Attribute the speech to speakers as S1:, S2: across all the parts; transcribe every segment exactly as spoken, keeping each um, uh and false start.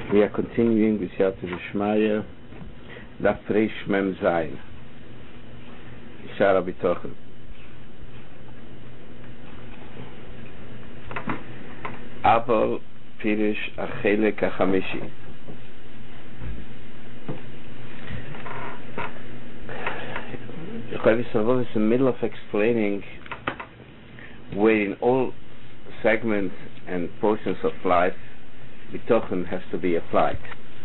S1: We are continuing with Siyata D'Shmaya, Daf Reish Mem Zayin, Ishara B'tochen. Abel Pirish Achelek HaChamishi. Yochai V'Savov is in the middle of explaining where in all segments and portions of life B'tochen has to be applied.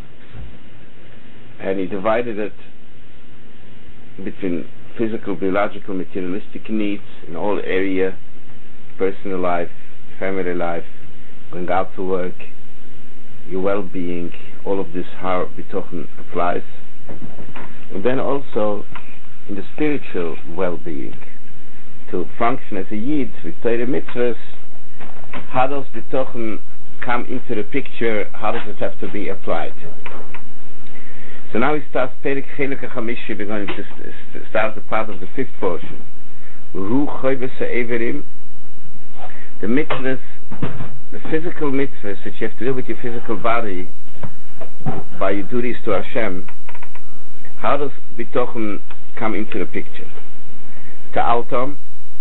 S1: And he divided it between physical, biological, materialistic needs in all area, personal life, family life, going out to work, your well-being, all of this how B'tochen applies. And then also in the spiritual well-being, to function as a Yid with Torah mitzvahs, how does B'tochen come into the picture, how does it have to be applied? So now we start Perik Chelek HaChamishi. We're going to start the part of the fifth portion. Ru Choyves HaEverim, the mitzvahs, the physical mitzvahs that you have to do with your physical body by your duties to Hashem. How does B'tochen come into the picture? Ta'altam,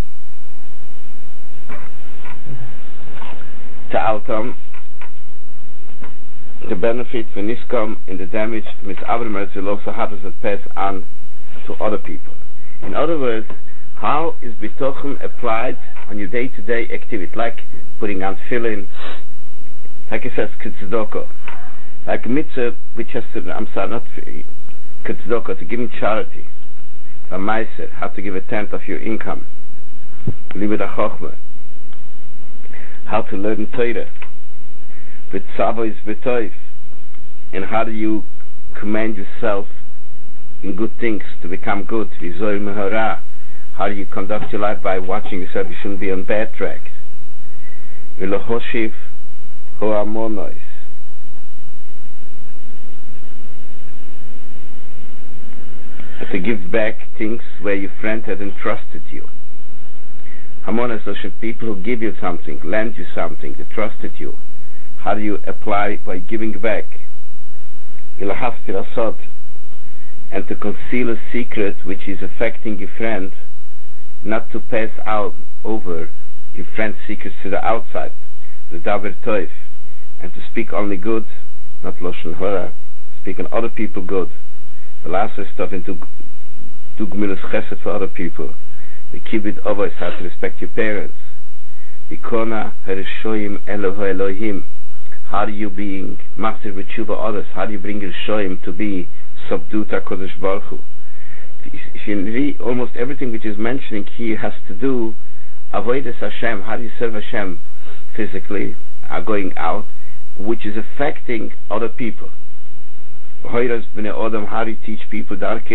S1: Ta'altam, the benefit for Niskam in the damage to Miss Abramer will also how does it pass on to other people. In other words, how is B'tochen applied on your day-to-day activity, like putting on tefillin, like it says Ketzedoko, like a mitzvah which has to, I'm sorry, not Ketzedoko, to give in charity, a meiser, how to give a tenth of your income, Libed HaChochmah, how to learn Torah, with Tzavo is B'toif, and how do you command yourself in good things to become good, V'zoy Mehorah, how do you conduct your life by watching yourself, you shouldn't be on bad tracks, V'lohoshiv Ho'amonois, to give back things where your friend had entrusted you. Hamonas, those are people who give you something, lend you something, they trusted you. How do you apply by giving back? Ilahaf Pirasot, and to conceal a secret which is affecting your friend, not to pass out over your friend's secrets to the outside, the Daber Toif, and to speak only good, not Loshen Hora, speak on other people good. The last stuff into do gemilas chesed for other people. The kibbut avos, how to respect your parents. The kona harishoyim Eloho Elohim. How do you being master with tshuva others? How do you bring your shoyim to be subdued HaKadosh Baruch Hu? If you read almost everything which is mentioning here has to do avodas Hashem. How do you serve Hashem physically, uh, going out, which is affecting other people? How do you teach people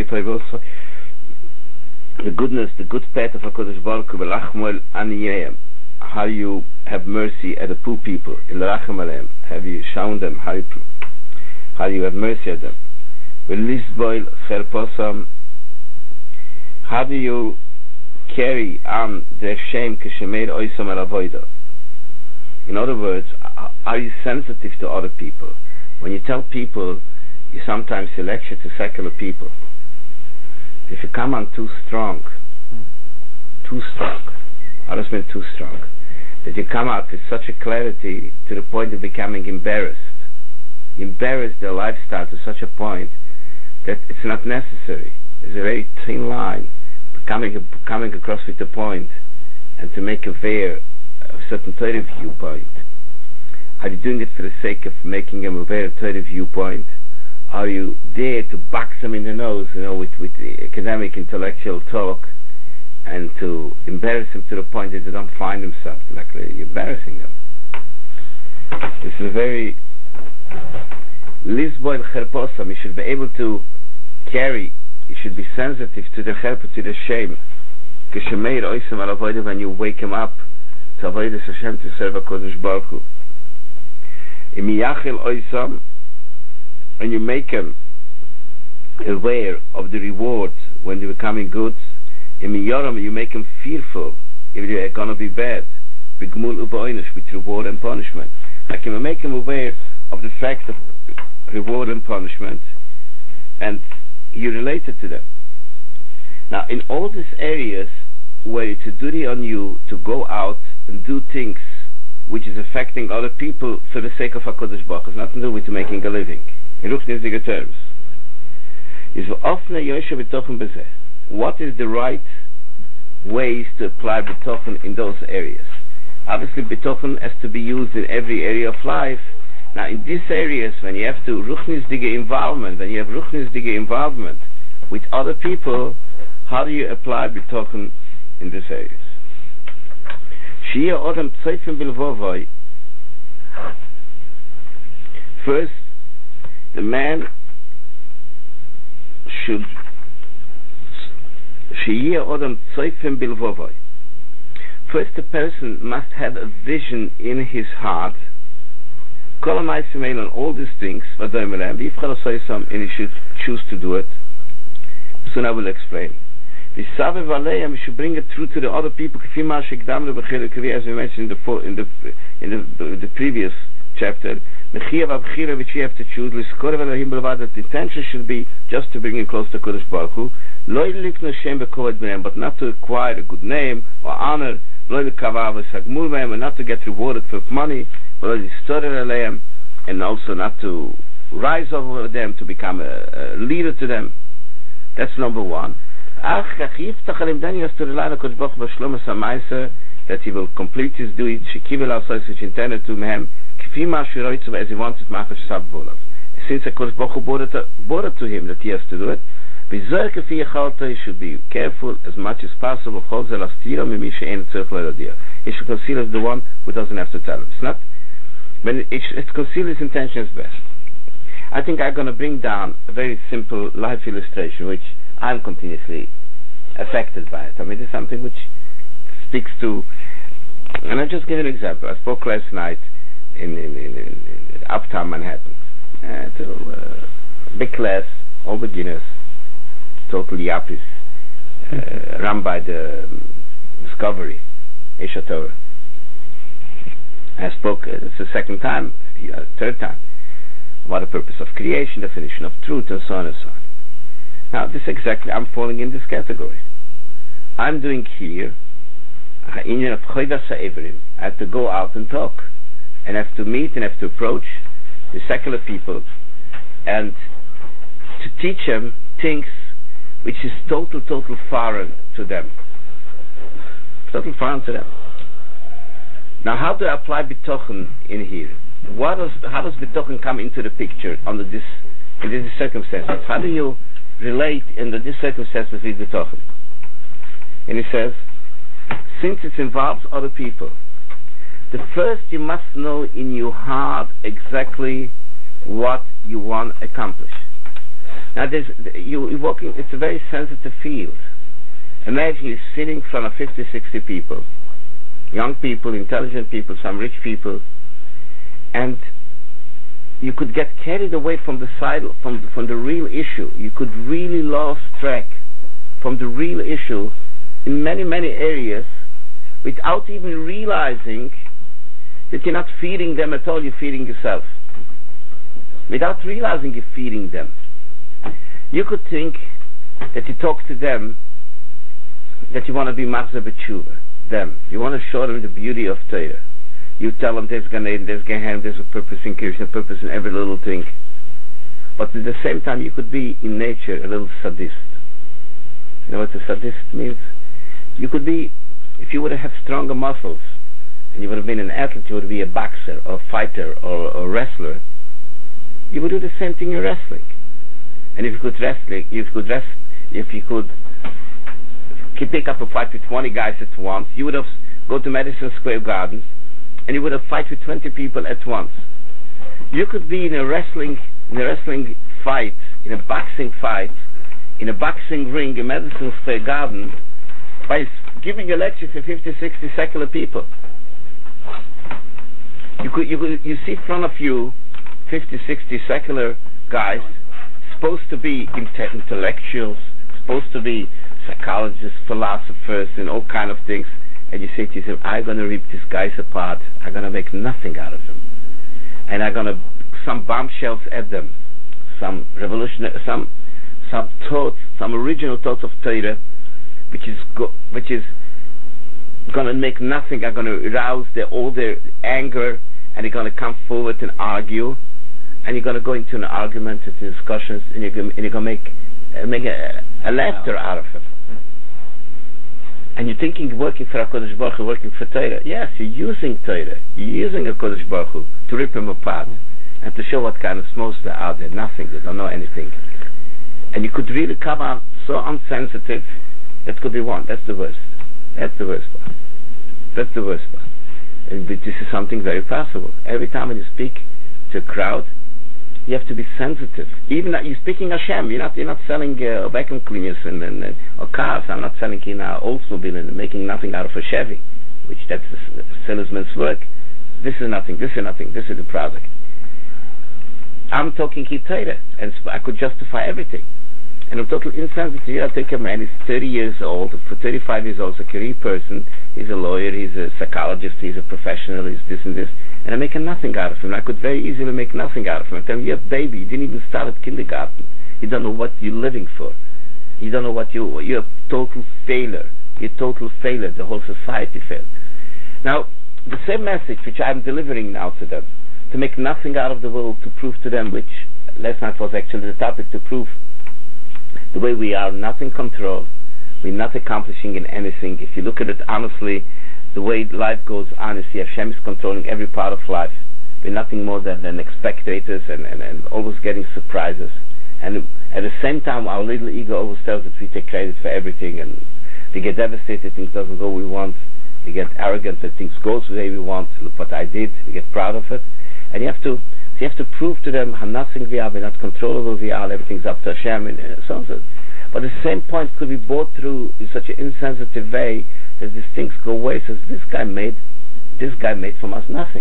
S1: the goodness, the good path of HaKadosh Baruch Hu? How do you have mercy at the poor people? Have you shown them how you, how do you have mercy at them? How do you carry on their shame? In other words, are you sensitive to other people? When you tell people, you sometimes lecture to secular people. If you come on too strong, too strong, how does it mean too strong? That you come out with such a clarity to the point of becoming embarrassed. You embarrass their lifestyle to such a point that it's not necessary. There's a very thin line coming, coming across with the point and to make aware of a certain Torah viewpoint. Are you doing it for the sake of making them aware of Torah viewpoint? Are you there to box them in the nose, you know, with, with the academic, intellectual talk, and to embarrass them to the point that they don't find themselves, like you're embarrassing them? This is a very Lisboil Cherposam. You should be able to carry, you should be sensitive to the cherpa, to the shame. Geshemeir oisam al avodah, when you wake him up to avoid Hashem, to serve HaKadosh Baruch Hu. Imiyachil oisam, when you make them aware of the rewards when they're becoming good. In Miyoram, you make them fearful if they're going to be bad. B'gmul u'ba'oinish, with reward and punishment. Like you make them aware of the effect of reward and punishment, and you relate it to them. Now, in all these areas where it's a duty on you to go out and do things which is affecting other people for the sake of HaKadosh Baruch Hu, it's nothing to do with making a living. In Ruchnisdige terms. What is the right ways to apply bitochen in those areas? Obviously, bitochen has to be used in every area of life. Now, in these areas, when you have to ruchnisdige involvement, when you have ruchnisdige involvement with other people, how do you apply bitochen in these areas? Shia Odom Tzeifim Bilvovoi. First, the man should Shia Odom Tzeifim Bilvovoi. First, the person must have a vision in his heart. On all these things, and he should choose to do it. Soon I will explain. We should bring it through to the other people, as we mentioned in the in the in the, the previous chapter. Which you have to choose. The intention should be just to bring him close to Kodesh Baruch Hu, but not to acquire a good name or honor, and not to get rewarded for money, and also not to rise over them to become a, a leader to them. That's number one. That he will complete his duty, which intended to him, as he wanted, since a Kodesh Baruch Hu brought it to him that he has to do it. He should be careful as much as possible. He should conceal the one who doesn't have to tell him. It's not when it, it conceal his intentions best. I think I'm going to bring down a very simple life illustration, which I'm continuously affected by it. I mean, it's something which speaks to, and I'll just give an example. I spoke last night in, in, in, in, in Uptown Manhattan uh, to a big class, all beginners, totally yappies, uh, run by the um, Discovery, Isha Torah. I spoke, uh, it's the second time, uh, third time, about the purpose of creation, definition of truth, and so on and so on. Now, this exactly, I'm falling in this category. I'm doing here, I have to go out and talk, and have to meet and have to approach the secular people, and to teach them things which is total, total foreign to them. Total foreign to them. Now, how do I apply bitochen in here? What does, how does bitochen come into the picture under this, in these circumstances? How do you relate under these circumstances with bitochen? And he says, since it involves other people, the first you must know in your heart exactly what you want to accomplish. Now, there's, you, you're walking, it's a very sensitive field. Imagine you're sitting in front of fifty, sixty people, young people, intelligent people, some rich people, and you could get carried away from the side, from, from the real issue. You could really lose track from the real issue in many, many areas without even realizing that you're not feeding them at all, you're feeding yourself. Without realizing you're feeding them. You could think that you talk to them, that you want to be Machzor B'tshuva, them. You want to show them the beauty of Torah. You tell them there's Gan Eden, there's Gehenna, there's a purpose in creation, a purpose in every little thing. But at the same time, you could be in nature a little sadist. You know what a sadist means? You could be, if you would have stronger muscles, and you would have been an athlete, you would be a boxer, or a fighter, or a wrestler, you would do the same thing in wrestling. And if you could wrestle, if you could rest, if you could pick up a fight with twenty guys at once, you would have go to Madison Square Gardens, and you would have fight with twenty people at once. You could be in a wrestling, in a wrestling fight, in a boxing fight, in a boxing ring in Madison Square Garden, by giving a lecture for fifty, sixty secular people. You could, you could, you see in front of you fifty, sixty secular guys, supposed to be inte- intellectuals, supposed to be psychologists, philosophers, and all kind of things, and you say to yourself, I'm going to rip these guys apart, I'm going to make nothing out of them, and I'm going to some bombshells at them, some revolutionary, some some thoughts, some original thoughts of Torah, which is go, which is going to make nothing, are going to arouse their, all their anger, and they're going to come forward and argue, and you're going to go into an argument, into discussions, and you're going, and you're going to make uh, make a, a laughter out of it. And you're thinking you're working for HaKadosh Baruch Hu, working for Torah. Yes, you're using Torah. You're using HaKadosh Baruch Hu to rip him apart and to show what kind of smokes they're out there. Nothing. They don't know anything. And you could really come out so unsensitive. That could be one. That's the worst. That's the worst part. That's the worst part. And this is something very possible. Every time when you speak to a crowd, you have to be sensitive. Even that you're speaking Hashem, you're not you're not selling uh, vacuum cleaners and, and uh, or cars. I'm not selling in our Oldsmobile and making nothing out of a Chevy, which that's the salesman's work. This is nothing. This is nothing. This is the product. I'm talking Torah, and I could justify everything. And I'm talking insensitive. I take a man. He's thirty years old. For thirty-five years old, he's a career person. He's a lawyer. He's a psychologist. He's a professional. He's this and this. And I'm making nothing out of him. I could very easily make nothing out of him. I tell him, you're a baby. You didn't even start at kindergarten. You don't know what you're living for. You don't know what you. You're a total failure. You're a total failure. The whole society failed. Now, the same message which I'm delivering now to them, to make nothing out of the world, to prove to them, which last night was actually the topic, to prove the way we are not in control, we're not accomplishing in anything. If you look at it honestly, the way life goes on, you see Hashem is controlling every part of life. We're nothing more than, than spectators and, and, and always getting surprises. And at the same time, our little ego always tells that we take credit for everything, and we get devastated, things doesn't go we want. We get arrogant that things go the way we want. Look what I did. We get proud of it. And you have to So you have to prove to them how nothing we are, we're not controllable we are, everything's up to Hashem, and uh, so on. So. But the same point could be brought through in such an insensitive way that these things go away. Says this guy made, this guy made from us nothing.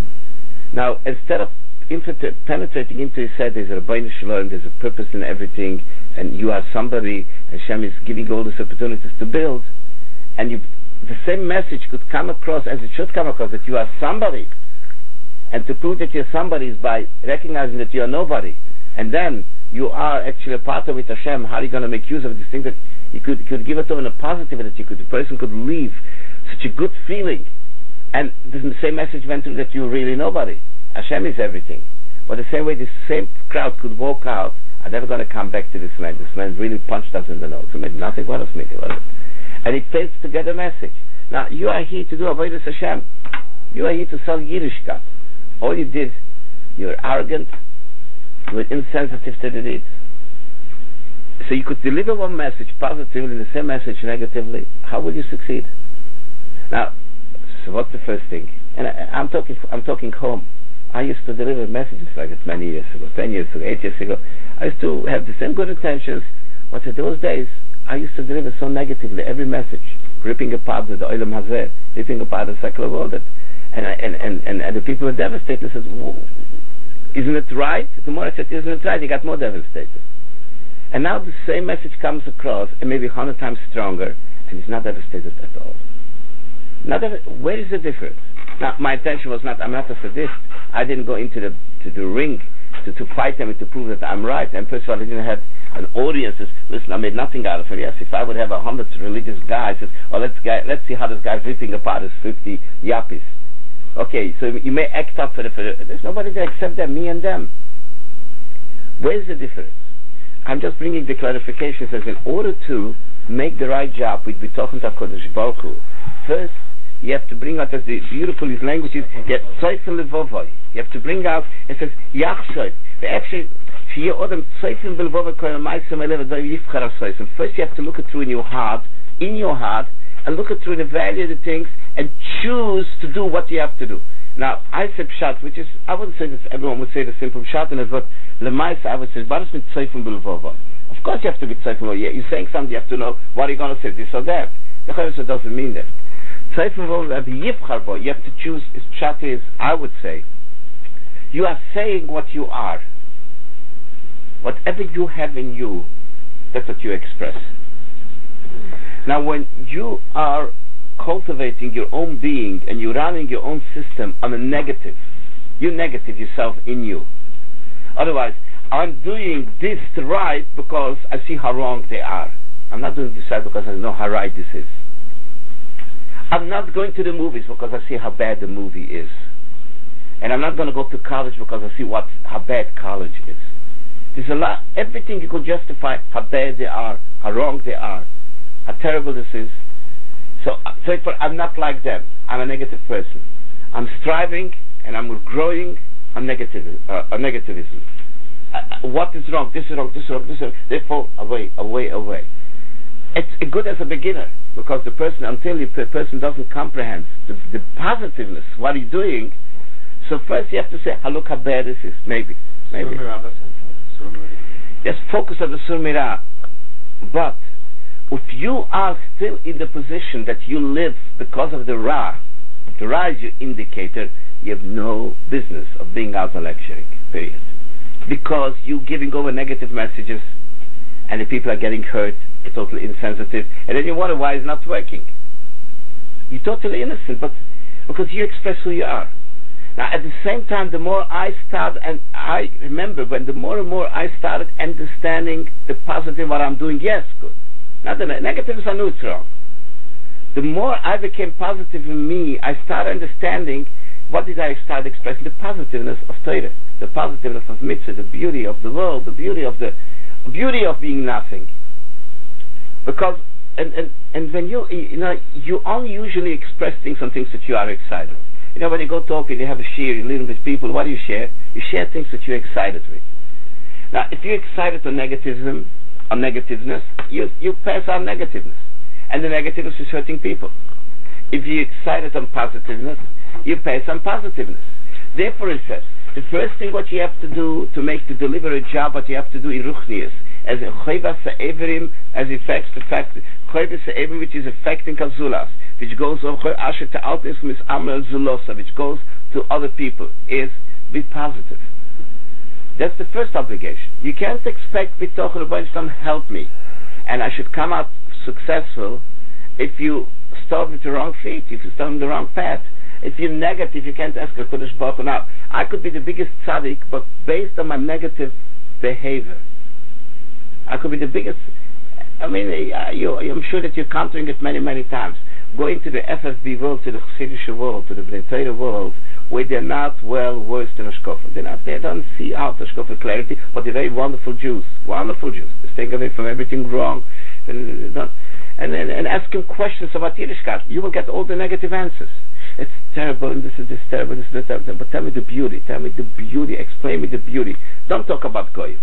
S1: Now, instead of infiltrate, penetrating into his head, there's a Rabbeinu Shalom, there's a purpose in everything, and you are somebody, Hashem is giving you all these opportunities to build, and you, the same message could come across as it should come across, that you are somebody. And to prove that you're somebody is by recognizing that you are nobody. And then you are actually a part of it, Hashem. How are you going to make use of this thing that you could, you could give it to in a positive, that you could, the person could leave such a good feeling. And the same message went through that you're really nobody. Hashem is everything. But the same way this same crowd could walk out, I'm never going to come back to this man. This man really punched us in the nose. It made nothing. What else made it? And it fails to get a message. Now, you are here to do Avodas Hashem. You are here to sell Yiddishkeit. All you did, you were arrogant, you were insensitive to the deeds. So you could deliver one message positively and the same message negatively. How will you succeed? Now, so what's the first thing? And I, I'm talking, I'm talking home. I used to deliver messages like this many years ago, ten years ago, eight years ago. I used to have the same good intentions, but in those days, I used to deliver so negatively every message, ripping apart the Olam Hazeh, ripping apart the secular world. That, And, I, and, and, and, and the people were devastated and said, isn't it right? The more I said, isn't it right? They got more devastated. And now the same message comes across, and maybe a hundred times stronger, and it's not devastated at all. Not dev- where is the difference? Now, my intention was not, I'm not a sadist. I didn't go into the to the ring to, to fight them and to prove that I'm right. And first of all, I didn't have an audience that says, listen, I made nothing out of him. Yes, if I would have a hundred religious guys, says, oh, let's, guy, let's see how this guy's ripping apart his fifty yappies. Okay, so you may act up for the, for the there's nobody there except them, me and them. Where's the difference? I'm just bringing the clarification. Says in order to make the right job with B'tochen HaKadosh Baruch Hu, first you have to bring out, as the beautiful his language is, you have Tzoyfen Levovoy. You have to bring out, it says, Yachshoy. Actually, first you have to look it through in your heart, in your heart, and look it through and evaluate the things, and choose to do what you have to do. Now, I said pshat, which is, I wouldn't say this, everyone would say the simple pshat, and it's what Lemaisa, I would say, Baras mit Tzoyfen Bilvovo. Of course you have to be Tzoyfen Bilvovo. You're saying something, you have to know what are you going to say, this or that. The Chayyim doesn't mean that. Tzoyfen Bilvovo, you have to choose, is pshat is, I would say, you are saying what you are. Whatever you have in you, that's what you express. Now, when you are cultivating your own being and you're running your own system on a negative, you negative yourself in you. Otherwise, I'm doing this right because I see how wrong they are. I'm not doing this right because I know how right this is. I'm not going to the movies because I see how bad the movie is. And I'm not going to go to college because I see what how bad college is. There's a lot, everything you could justify how bad they are, how wrong they are, how terrible this is. So, so I'm not like them. I'm a negative person. I'm striving and I'm growing on negative, uh, on negativism. Uh, what is wrong? This is wrong. This is wrong. This is wrong. They fall away, away, away. It's good as a beginner because the person, until the person doesn't comprehend the, the positiveness, what he's doing. So first you have to say, oh, look how bad this is. Maybe, maybe. Just focus on the surmira. But if you are still in the position that you live because of the ra, the ra is your indicator, you have no business of being out and lecturing, period. Because you're giving over negative messages and the people are getting hurt, you're totally insensitive, and then you wonder why it's not working. You're totally innocent, but because you express who you are. Now at the same time, the more I start, and I remember when the more and more I started understanding the positive what I'm doing, yes, good. Not the negatives, I knew it's wrong. The more I became positive in me, I started understanding what did I start expressing? The positiveness of Torah, the positiveness of mitzvah, the beauty of the world, the beauty of the beauty of being nothing. Because and, and, and when you you know you only usually express things on things that you are excited. You know, when you go talking, you have a share, you're living with people, what do you share? You share things that you're excited with. Now, if you're excited on negativism, on negativeness, you you pass on negativeness. And the negativeness is hurting people. If you're excited on positiveness, you pass on positiveness. Therefore it says, the first thing what you have to do to make, to deliver a job, what you have to do in Ruchnius, as a Choyva Se'everim, as affects the fact, Choyva Se'everim, which is affecting Kazulas, which goes over Asher Ta'altis Mis Amel Zulosa, which goes to other people, is be positive. That's the first obligation. You can't expect B'toch Rebbeinu help me, and I should come out successful if you start with the wrong feet, if you start on the wrong path. If you're negative, you can't ask a Kodesh Baruch Hu. Now, I could be the biggest tzaddik, but based on my negative behavior, I could be the biggest. I mean, uh, you, I'm sure that you're countering it many, many times. Going to the F F B world, to the Chassidische world, to the Bnei Torah world, where they're not well versed in Ashkofa. They're not, they don't see out Ashkofa clarity, but they're very wonderful Jews. Wonderful Jews. They stay away from everything wrong. And, and, and, and ask them questions about Yiddishkeit. You will get all the negative answers. It's terrible, and this is this terrible, this is this terrible. But tell me the beauty. Tell me the beauty. Explain me the beauty. Don't talk about Goyim.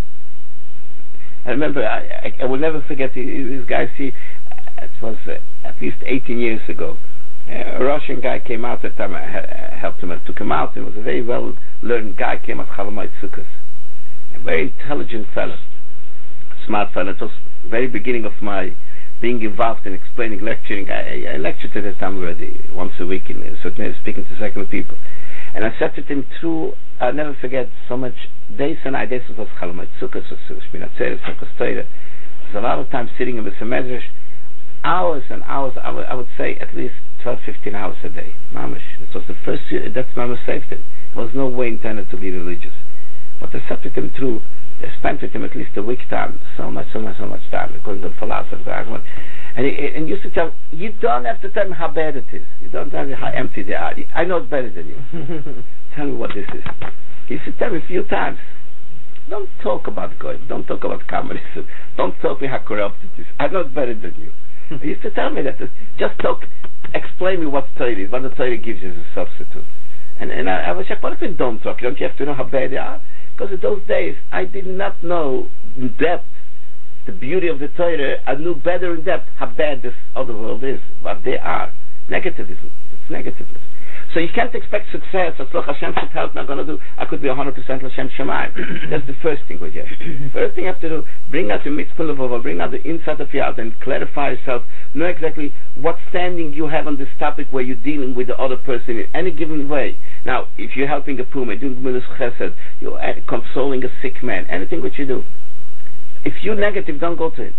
S1: I remember, I, I, I will never forget this guy. See, it was uh, at least eighteen years ago. Uh, a Russian guy came out at the time. I uh, helped him. I took him out. He was a very well-learned guy. Came out Chalamayt Sukkos. A very intelligent fellow, smart fellow. It was the very beginning of my being involved in explaining, lecturing. I, I lectured at that time already once a week in certain speaking to secular people. And I said to him through, I'll never forget so much days and nights. Days was Chalamayt Sukkos, Shmina Tzeres, Sukkos Torah. There's a lot of time sitting in the Medrash, hours and hours. I would, I would say at least twelve, fifteen hours a day. Mamash. It was the first year, that's Mamash saved him. There was no way intended to be religious. But I sat with him through, I spent with him at least a week time, so much, so much, so much time, because of the philosophy, the argument. And he and used to tell, you don't have to tell me how bad it is. You don't tell me how empty they are. I know it's better than you. Tell me what this is. He used to tell me a few times, don't talk about God, don't talk about communism, don't talk me how corrupt it is. I know it's better than you. He used to tell me that, just talk, explain me what Torah is, what the Torah gives you as a substitute. And, and I, I was like, what if you don't talk? Don't you have to know how bad they are? Because in those days, I did not know in depth the beauty of the Torah. I knew better in depth how bad this other world is, what they are. Negativism. It's negativeness. So you can't expect success. As look, Hashem should help me, I'm going to do, I could be one hundred percent Hashem Shemayim. That's the first thing we do. First thing you have to do, bring out the mitzvah levova, bring out the inside of your heart and clarify yourself. Know exactly what standing you have on this topic where you're dealing with the other person in any given way. Now, if you're helping a poor, doing midas chesed, you're consoling a sick man, anything what you do. If you're negative, don't go to him.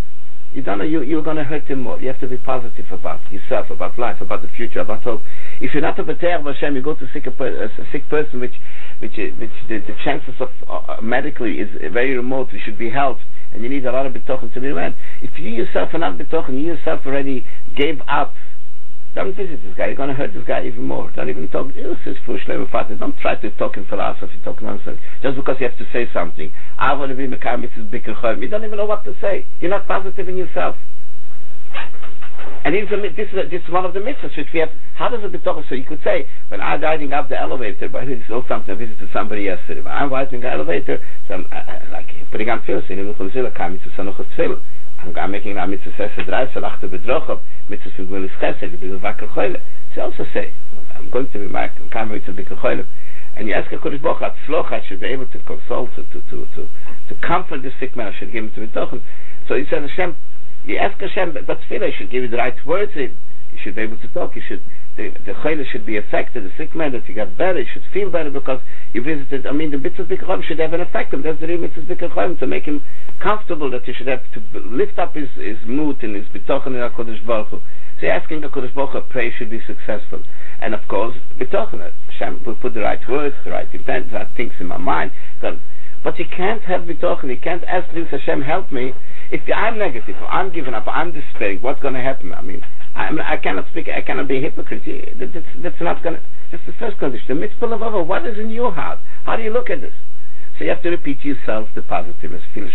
S1: you don't know, you, you're going to hurt him more. You have to be positive about yourself, about life, about the future, about hope. If you're not a B'teach B'Hashem, you go to a sick, a, a sick person, which, which, which the, the chances of uh, medically is very remote, we should be helped, and you need a lot of betochen to be around. If you yourself are not betochen, you yourself already gave up, don't visit this guy. You're going to hurt this guy even more. Don't even talk. Don't try to talk in philosophy, talk nonsense. Just because you have to say something. I want to be Mekar Mitzvahs Bikur Cholim. You don't even know what to say. You're not positive in yourself. And this is, a, this is one of the mitzvahs which we have. How does it be talking? So you could say, when I'm riding up the elevator, but this is all something I visited somebody yesterday. When I'm riding the elevator, so I'm uh, like putting on tefillin, in Mitzvah Zila, Kam Mitzvah Sanuchot Tefillin. I'm making a mitzvah sesa drive, salachta bedrochov, mitzvah figulis chesed, b'il vakar choyle. She also say, I'm going to be my kam mitzvah b'ikar choyle. And you ask a Kodesh Baruch Hu, I should be able to console, to to to to, to comfort the sick man. I should give him to betochen. So he says, Hashem, you ask Hashem, but tefillah, you should give you the right words in. You should be able to talk. You should, the the choyle should be affected. The sick man, that he got better, he should feel better because you visited. I mean, the mitzvah b'ikar choyle should have an effect on him. That's the real mitzvah b'ikar choyle, to make him comfortable, that you should have to lift up his, his mood and his bitochen in HaKadosh Baruch Hu. So you're asking HaKadosh Baruch Hu, pray should be successful. And of course, bitochen, Hashem will put the right words, the right intent, the right things in my mind. But you can't have bitochen, you can't ask this, Hashem help me. If I'm negative, I'm giving up, I'm despairing, what's going to happen? I mean, I'm, I cannot speak, I cannot be a hypocrite. That's, that's not going to, that's the first condition. The mitzvah of over, what is in your heart? How do you look at this? So you have to repeat to yourself the positiveness. Even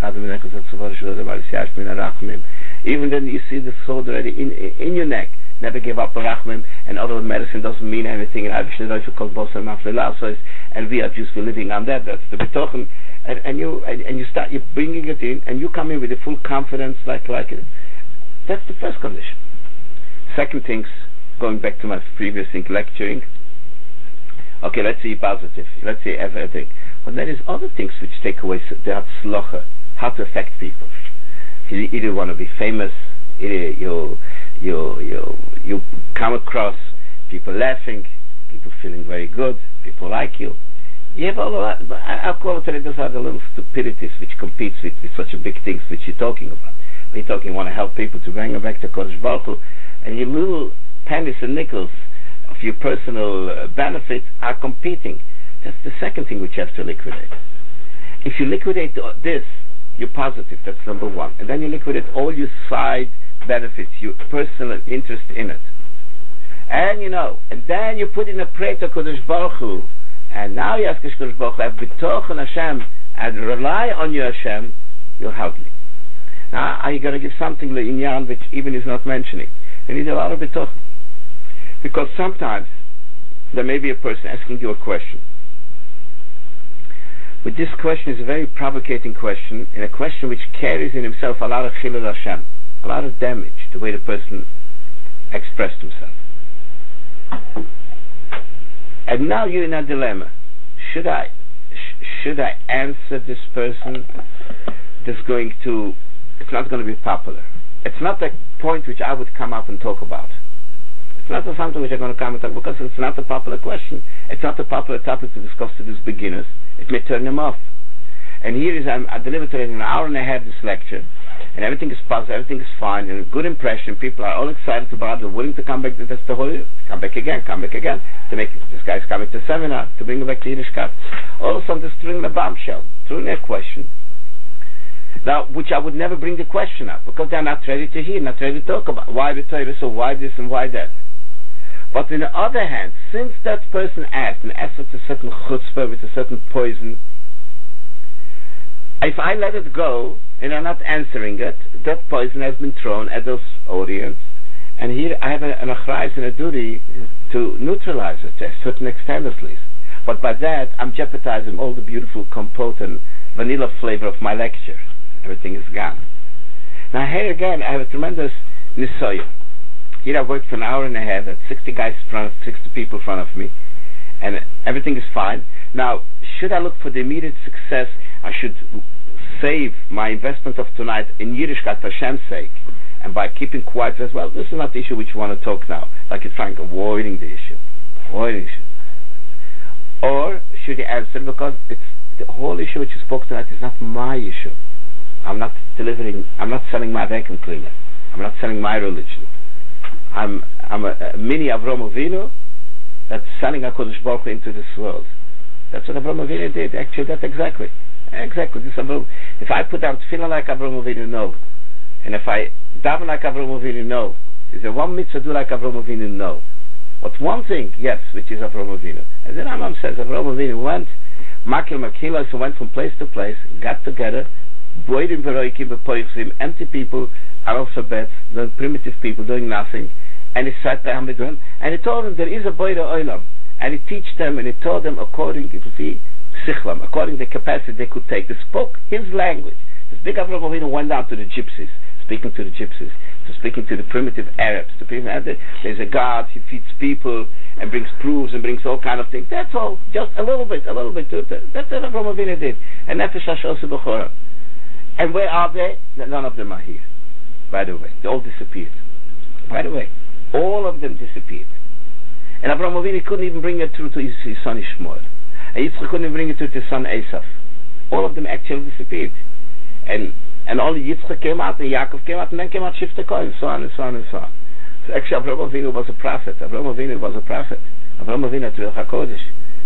S1: then you see the sword already in, in your neck. Never give up a rachmim, and other medicine doesn't mean anything. And we are just living on that. That's the betochen. And, and you and, and you start you bringing it in, and you come in with the full confidence, like like it. That's the first condition. Second things, going back to my previous thing, lecturing. Okay, let's see positive. Let's see everything. But there is other things which take away the hatzlocha, how to affect people. You either want to be famous, either you you you you come across people laughing, people feeling very good, people like you. You have all of that. But I, I'll call it today, those are the little stupidities which competes with, with such a big things which you're talking about. When you're talking, you want to help people to bring them back to Kodesh Baruch Hu, and your little pennies and nickels of your personal uh, benefit are competing. That's the second thing which you have to liquidate. If you liquidate this, you're positive, that's number one. And then you liquidate all your side benefits, your personal interest in it. And you know, and then you put in a prayer to Kodesh Baruch Hu, and now you ask Kodesh Baruch Hu, have betochen Hashem, and rely on your Hashem, you'll help me. Now, are you going to give something inyan which even is not mentioning? You need a lot of betochen. Because sometimes, there may be a person asking you a question. But this question is a very provocating question, and a question which carries in himself a lot of chilul Hashem, a lot of damage, the way the person expressed himself. And now you're in a dilemma. Should I, sh- should I answer this person that's going to, it's not going to be popular. It's not a point which I would come up and talk about. It's not something which I'm going to come and talk about, because it's not a popular question. It's not a popular topic to discuss to these beginners. It may turn them off. And here is, I'm, I delivered today in an hour and a half this lecture, and everything is positive, everything is fine, and a good impression. People are all excited about it, willing to come back. That's the whole, come back again, come back again. To make this guy's coming to seminar to bring him back to Yiddishkeit. All of a sudden, just throwing a bombshell, throwing a question. Now, which I would never bring the question up, because they're not ready to hear, not ready to talk about why the Torah, so why this and why that. But on the other hand, since that person asked, and asked with a certain chutzpah, with a certain poison, if I let it go, and I'm not answering it, that poison has been thrown at those audience, and here I have a, an achrayus and a duty to neutralize it to a certain extent at least. But by that, I'm jeopardizing all the beautiful compote and vanilla flavor of my lecture. Everything is gone. Now here again, I have a tremendous nisoyah. Here I worked for an hour and a half, at sixty guys in front of, sixty people in front of me, and everything is fine. Now, should I look for the immediate success? I should save my investment of tonight in Yiddishkeit for Hashem's sake, and by keeping quiet as well. This is not the issue which you want to talk now, like you're trying avoiding the issue, avoiding the issue. Or should you answer because it's the whole issue which you spoke tonight is not my issue. I'm not delivering, I'm not selling my vacuum cleaner. I'm not selling my religion. I'm I'm a, a mini Avraham Avinu that's selling HaKadosh Baruch Hu into this world. That's what Avraham Avinu did. Actually, that's exactly. Exactly. This Avraham, if I put down tefillah like Avraham Avinu, no. And if I daven like Avraham Avinu, no. Is there one mitzvah do like Avraham Avinu? No. But one thing, yes, which is Avraham Avinu. As the Rambam says, Avraham Avinu went, Makil Makilas, so went from place to place, got together, boidim beroikim bepoichsim, empty people, analphabets, the primitive people doing nothing, and he sat down with them, and he told them there is a boida oilam, and he teach them, and he told them according to the sichlam, according to the capacity they could take. They spoke his language. This big Avraham Avinu went down to the gypsies, speaking to the gypsies, to speaking to the primitive Arabs. To people, there's a God, he feeds people and brings proofs and brings all kind of things. That's all, just a little bit, a little bit. That's what Avraham Avinu did. And Nefesh HaShosu B'chora. And where are they? None of them are here. By the way, they all disappeared. By the way, all of them disappeared. And Avraham Avinu couldn't even bring it through to his, his son Ishmael. And Yitzchak couldn't even bring it through to his son Esav. All of them actually disappeared. And and only Yitzchak came out, and Yaakov came out, and then came out Shifta Kohen, so on and so on and so on. So actually Avraham Avinu was a prophet. Avraham Avinu was a prophet. Avraham Avinu had Ruach HaKodesh.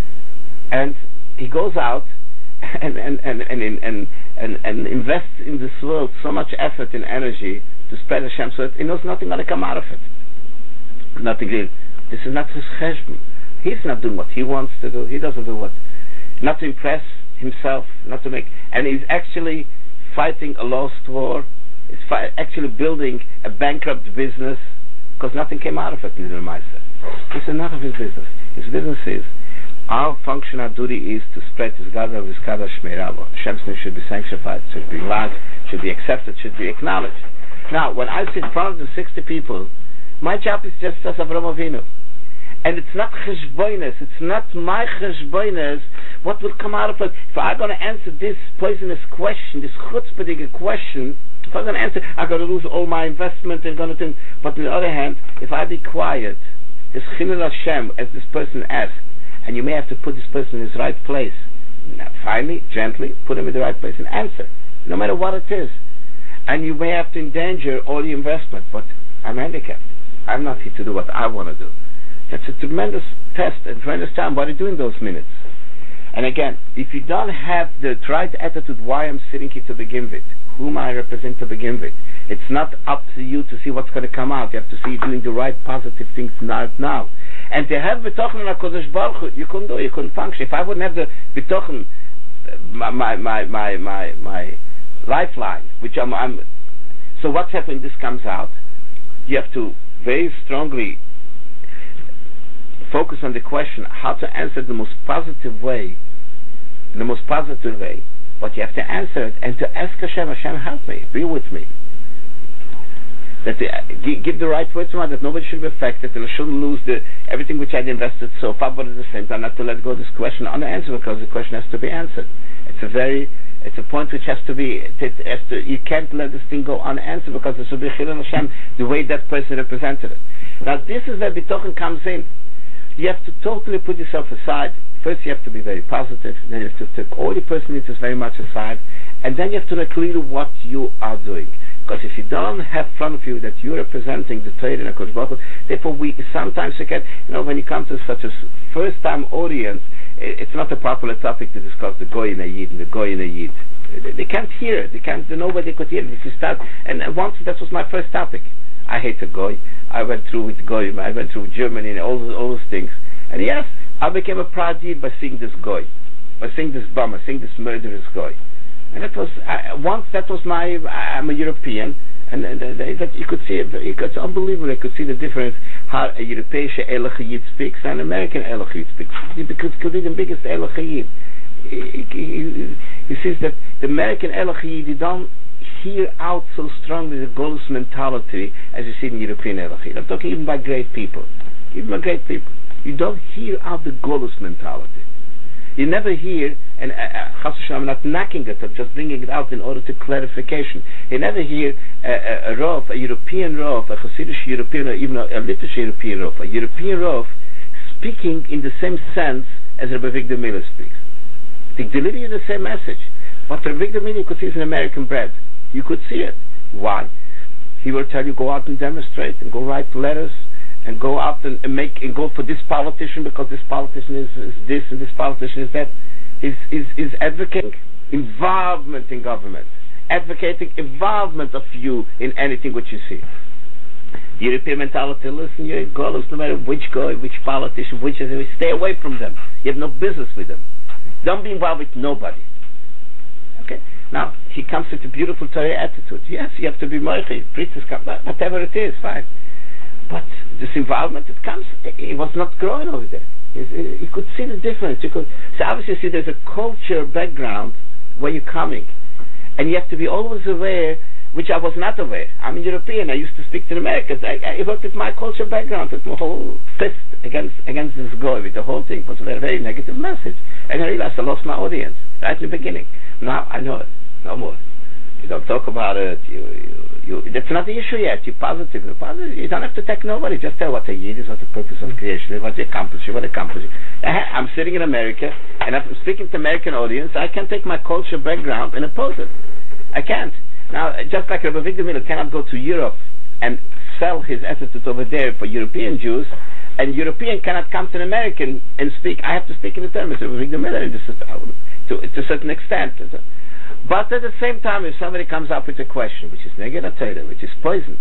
S1: And he goes out and and and and, and, and, and, and invests in this world so much effort and energy to spread Hashem, so that he knows nothing going to come out of it. Nothing real. This is not his cheshbon. He's not doing what he wants to do. He doesn't do what, not to impress himself, not to make, and he's actually fighting a lost war. He's fi- actually building a bankrupt business because nothing came out of it. This is none of his business. His business is, our function, our duty is to spread his God of his Kadosh Meiravo. Hashem's name should be sanctified, should be loved, should be accepted, should be acknowledged. Now, when I sit in front of the sixty people, my job is just as Avraham Avinu. And it's not cheshboinus, it's not my cheshboinus, what will come out of it. If I'm going to answer this poisonous question, this chutzpahdige question, if I'm going to answer, I'm going to lose all my investment and going to think. But on the other hand, if I be quiet, this chilul Hashem, as this person asked, and you may have to put this person in his right place. Now, finally, gently, put him in the right place and answer, no matter what it is. And you may have to endanger all the investment, but I'm handicapped. I'm not here to do what I want to do. That's a tremendous test and tremendous time. What are you doing those minutes? And again, if you don't have the right attitude, why I'm sitting here to begin with, whom I represent to begin with, it's not up to you to see what's going to come out. You have to see you doing the right positive things now. now. And to have bitochen on HaKadosh Baruch Hu, you couldn't do it, you couldn't function. If I wouldn't have the bitochen, my my my my my, my lifeline, which I'm, I'm, so what's happening? This comes out. You have to very strongly focus on the question how to answer the most positive way, in the most positive way. But you have to answer it and to ask Hashem, Hashem, help me, be with me. That the, uh, give, give the right words to me, that nobody should be affected, and I shouldn't lose the everything which I'd invested so far, but at the same time not to let go of this question unanswered, because the question has to be answered. It's a very, it's a point which has to be, it has to, you can't let this thing go unanswered, because it should be chilul Hashem, the way that person represented it. Now this is where bitochen comes in. You have to totally put yourself aside. First you have to be very positive, then you have to take all your personal interests very much aside, and then you have to know clearly what you are doing. Because if you don't have in front of you that you're representing the Torah and HaKadosh Baruch Hu, therefore we sometimes you can, you know, when you come to such a first-time audience, it's not a popular topic to discuss the Goy and the Yid and the Goy and the Yid. They, they can't hear it. They can't. Nobody could hear it. If you start, and once that was my first topic. I hate the Goy. I went through with Goy. I went through Germany and all those, all those things. And yes, I became a proud Yid by seeing this Goy, by seeing this bummer, seeing this murderous Goy. And that was uh, once that was my. I'm a European, and, and uh, that you could see it. It's unbelievable. I could see the difference how a European Eloch Yid speaks and an American Eloch Yid speaks. Because it could be the biggest Eloch Yid. He, he, he says that the American Eloch Yid, you don't hear out so strongly the Golus mentality as you see in European Eloch Yid. I'm talking even by great people, even by great people. You don't hear out the Golus mentality. You never hear, and uh, uh, I'm not knocking it, I'm just bringing it out in order to clarification. You never hear uh, a, a Rav, a European Rav, a Hasidic European, or even a, a Litvish European Rav, a European Rav speaking in the same sense as Rabbi Victor Miller speaks. They deliver you the same message. But the Victor Miller, you could see, is an American bred. You could see it. Why? He will tell you, go out and demonstrate, and go write letters, and go out and, and make, and go for this politician because this politician is, is this and this politician is that. Is, is, is advocating involvement in government, advocating involvement of you in anything which you see. The European mentality, listen, you go, no matter which guy, which politician, which is, stay away from them. You have no business with them. Don't be involved with nobody. Okay? Now, he comes with a beautiful Torah attitude. Yes, you have to be moichi, priestess, whatever it is, fine. But this involvement, it comes, it was not growing over there. You could see the difference. You could, so obviously, see, there's a culture background where you're coming. And you have to be always aware, which I was not aware. I'm a European. I used to speak to the Americans. I, I worked with my culture background, with my whole fist against against this guy, with the whole thing. It was a very, very negative message. And I realized I lost my audience right in the beginning. Now I know it. No more. You don't talk about it. You, you, you, that's not the issue yet. You're positive. You're positive. You don't have to take nobody. Just tell what a yid is, what the purpose of creation is, what you accomplish, what accomplish. I'm sitting in America, and I'm speaking to American audience. I can take my culture background and oppose it. I can't. Now, just like Rabbi Victor Miller cannot go to Europe and sell his attitude over there for European Jews, and European cannot come to an American and speak. I have to speak in the terms of Rabbi Victor Miller in this, to, to a certain extent. But at the same time, if somebody comes up with a question, which is negative, which is poison,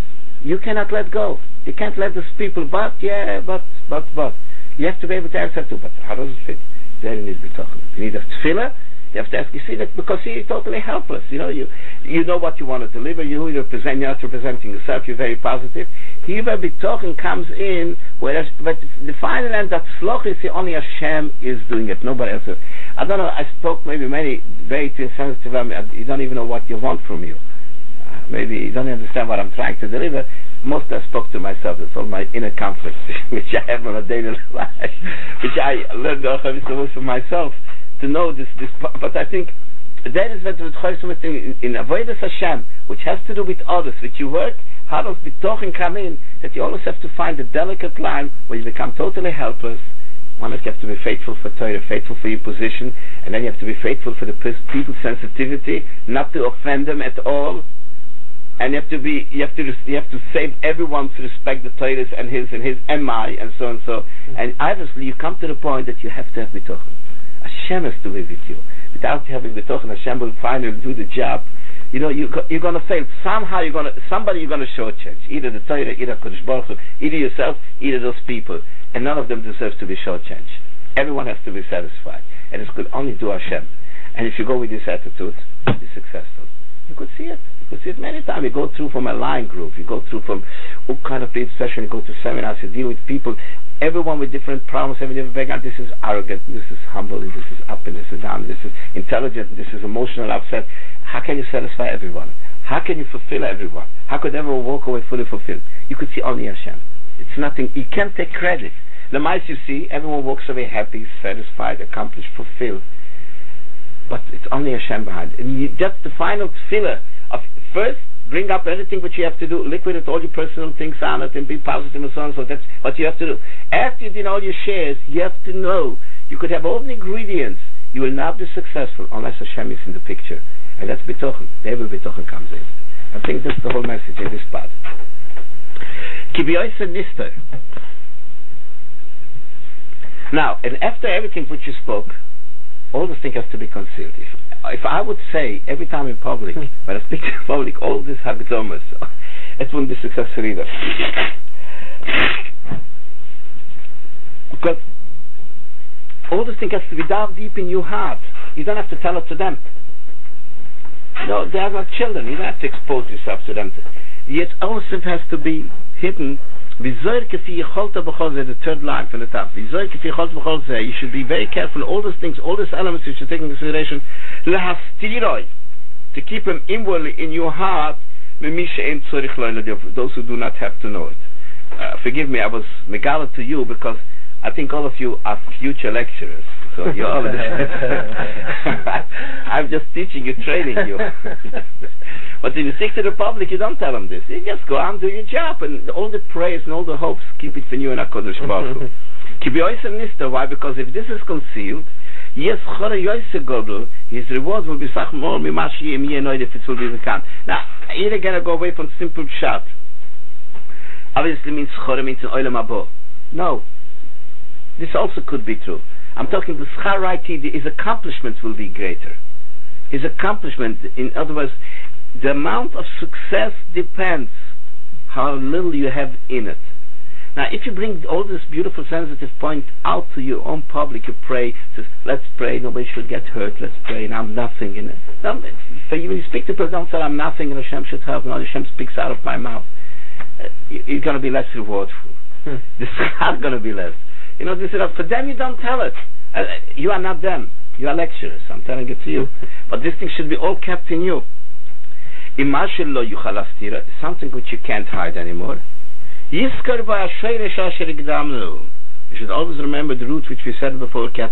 S1: you cannot let go. You can't let these people, but, yeah, but, but, but. You have to be able to answer to, but how does it fit? Then you need to be talking. You need a tefillah. You have to ask, you see that, because you're totally helpless. You know, you you know what you want to deliver. You represent, you're not representing yourself. You're very positive. Here, be talking comes in, whereas, but the final end, that sloch is the only Hashem is doing it. Nobody else. I don't know. I spoke maybe many very sensitive. I mean, you don't even know what you want from you. Uh, maybe you don't understand what I'm trying to deliver. Most I spoke to myself. It's all my inner conflicts, which I have on a daily life, which I learned also from myself. To know this, this, but I think that is what in, in avodas Hashem, which has to do with others, with your work. How does the talking come in? That you always have to find a delicate line where you become totally helpless. One is you have to be faithful for Torah, faithful for your position, and then you have to be faithful for the people's sensitivity, not to offend them at all. And you have to be, you have to, you have to save everyone to respect the Torah and his and his M I and so and so. Mm-hmm. And obviously, you come to the point that you have to have bitochen. Hashem has to be with you. Without having bitochen, Hashem will finally do the job. You know, you, you're going to fail. Somehow you're going to, somebody you're going to shortchange. Either the Torah, either Kodesh Baruch Hu, either yourself, either those people. And none of them deserves to be shortchanged. Everyone has to be satisfied. And it could only do Hashem. And if you go with this attitude, you'll be successful. You could see it. You could see it many times. You go through from a line group. You go through from all kind of people, especially you go to seminars, you deal with people, everyone with different problems, every different background. This is arrogant, this is humble, this is up and this is down, this is intelligent, this is emotional upset. How can you satisfy everyone? How can you fulfill everyone? How could everyone walk away fully fulfilled? You could see only Hashem. It's nothing, you can't take credit. The mice you see, everyone walks away happy, satisfied, accomplished, fulfilled. But it's only Hashem behind it. And you, that's the final tefillah of first bring up anything which you have to do, liquidate all your personal things on it and be positive and so on. So that's what you have to do. After you did all your shares, you have to know you could have all the ingredients. You will not be successful unless Hashem is in the picture. And that's bitochen. There will bitochen comes in. I think that's the whole message in this part. Kibiyoyse nister. Now, and after everything which you spoke, all this thing has to be concealed. If, if I would say every time in public, when I speak in public, all this hagdomas, it wouldn't be successful either. Because all this thing has to be down deep in your heart. You don't have to tell it to them. No, they are not children. You don't have to expose yourself to them. Yet all this has to be hidden. The third line from the top. You should be very careful. All those things, all those elements you should take into consideration. To keep them inwardly in your heart. Those who do not have to know it. Uh, forgive me, I was megala to you because I think all of you are future lecturers. So you're all I'm just teaching you, training you. But when you stick to the public, you don't tell them this. You just go out and do your job, and all the praise and all the hopes, keep it for you and HaKadosh Baruch Hu. Why? Because if this is concealed, Yes, Chora Yosef Godel, his reward will be Sach more Mimashi Im Yenoid if it will be become. Now, here again I go away from simple chat. Obviously means Chora means in Olam Habo. No. This also could be true. I'm talking the Schar Raiti, his accomplishments will be greater. His accomplishment, in other words, the amount of success depends how little you have in it. Now, if you bring all this beautiful sensitive point out to your own public, you pray, says, let's pray, nobody should get hurt, let's pray, and I'm nothing in it. Now, when you speak to people, don't say I'm nothing, and Hashem should help, no, Hashem speaks out of my mouth. Uh, you're going to be less rewardful. Hmm. This is not going to be less. You know, this is for them, you don't tell it. Uh, you are not them. You are lecturers. I'm telling it to you. But this thing should be all kept in you. Something which you can't hide anymore. You should always remember the root which we said before. You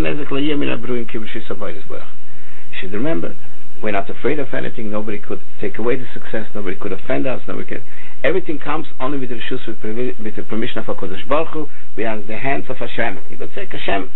S1: should remember, we're not afraid of anything. Nobody could take away the success. Nobody could offend us. Nobody could. Everything comes only with the reshus, with, with the permission of HaKadosh Baruch Hu. We are in the hands of Hashem. You could say Hashem.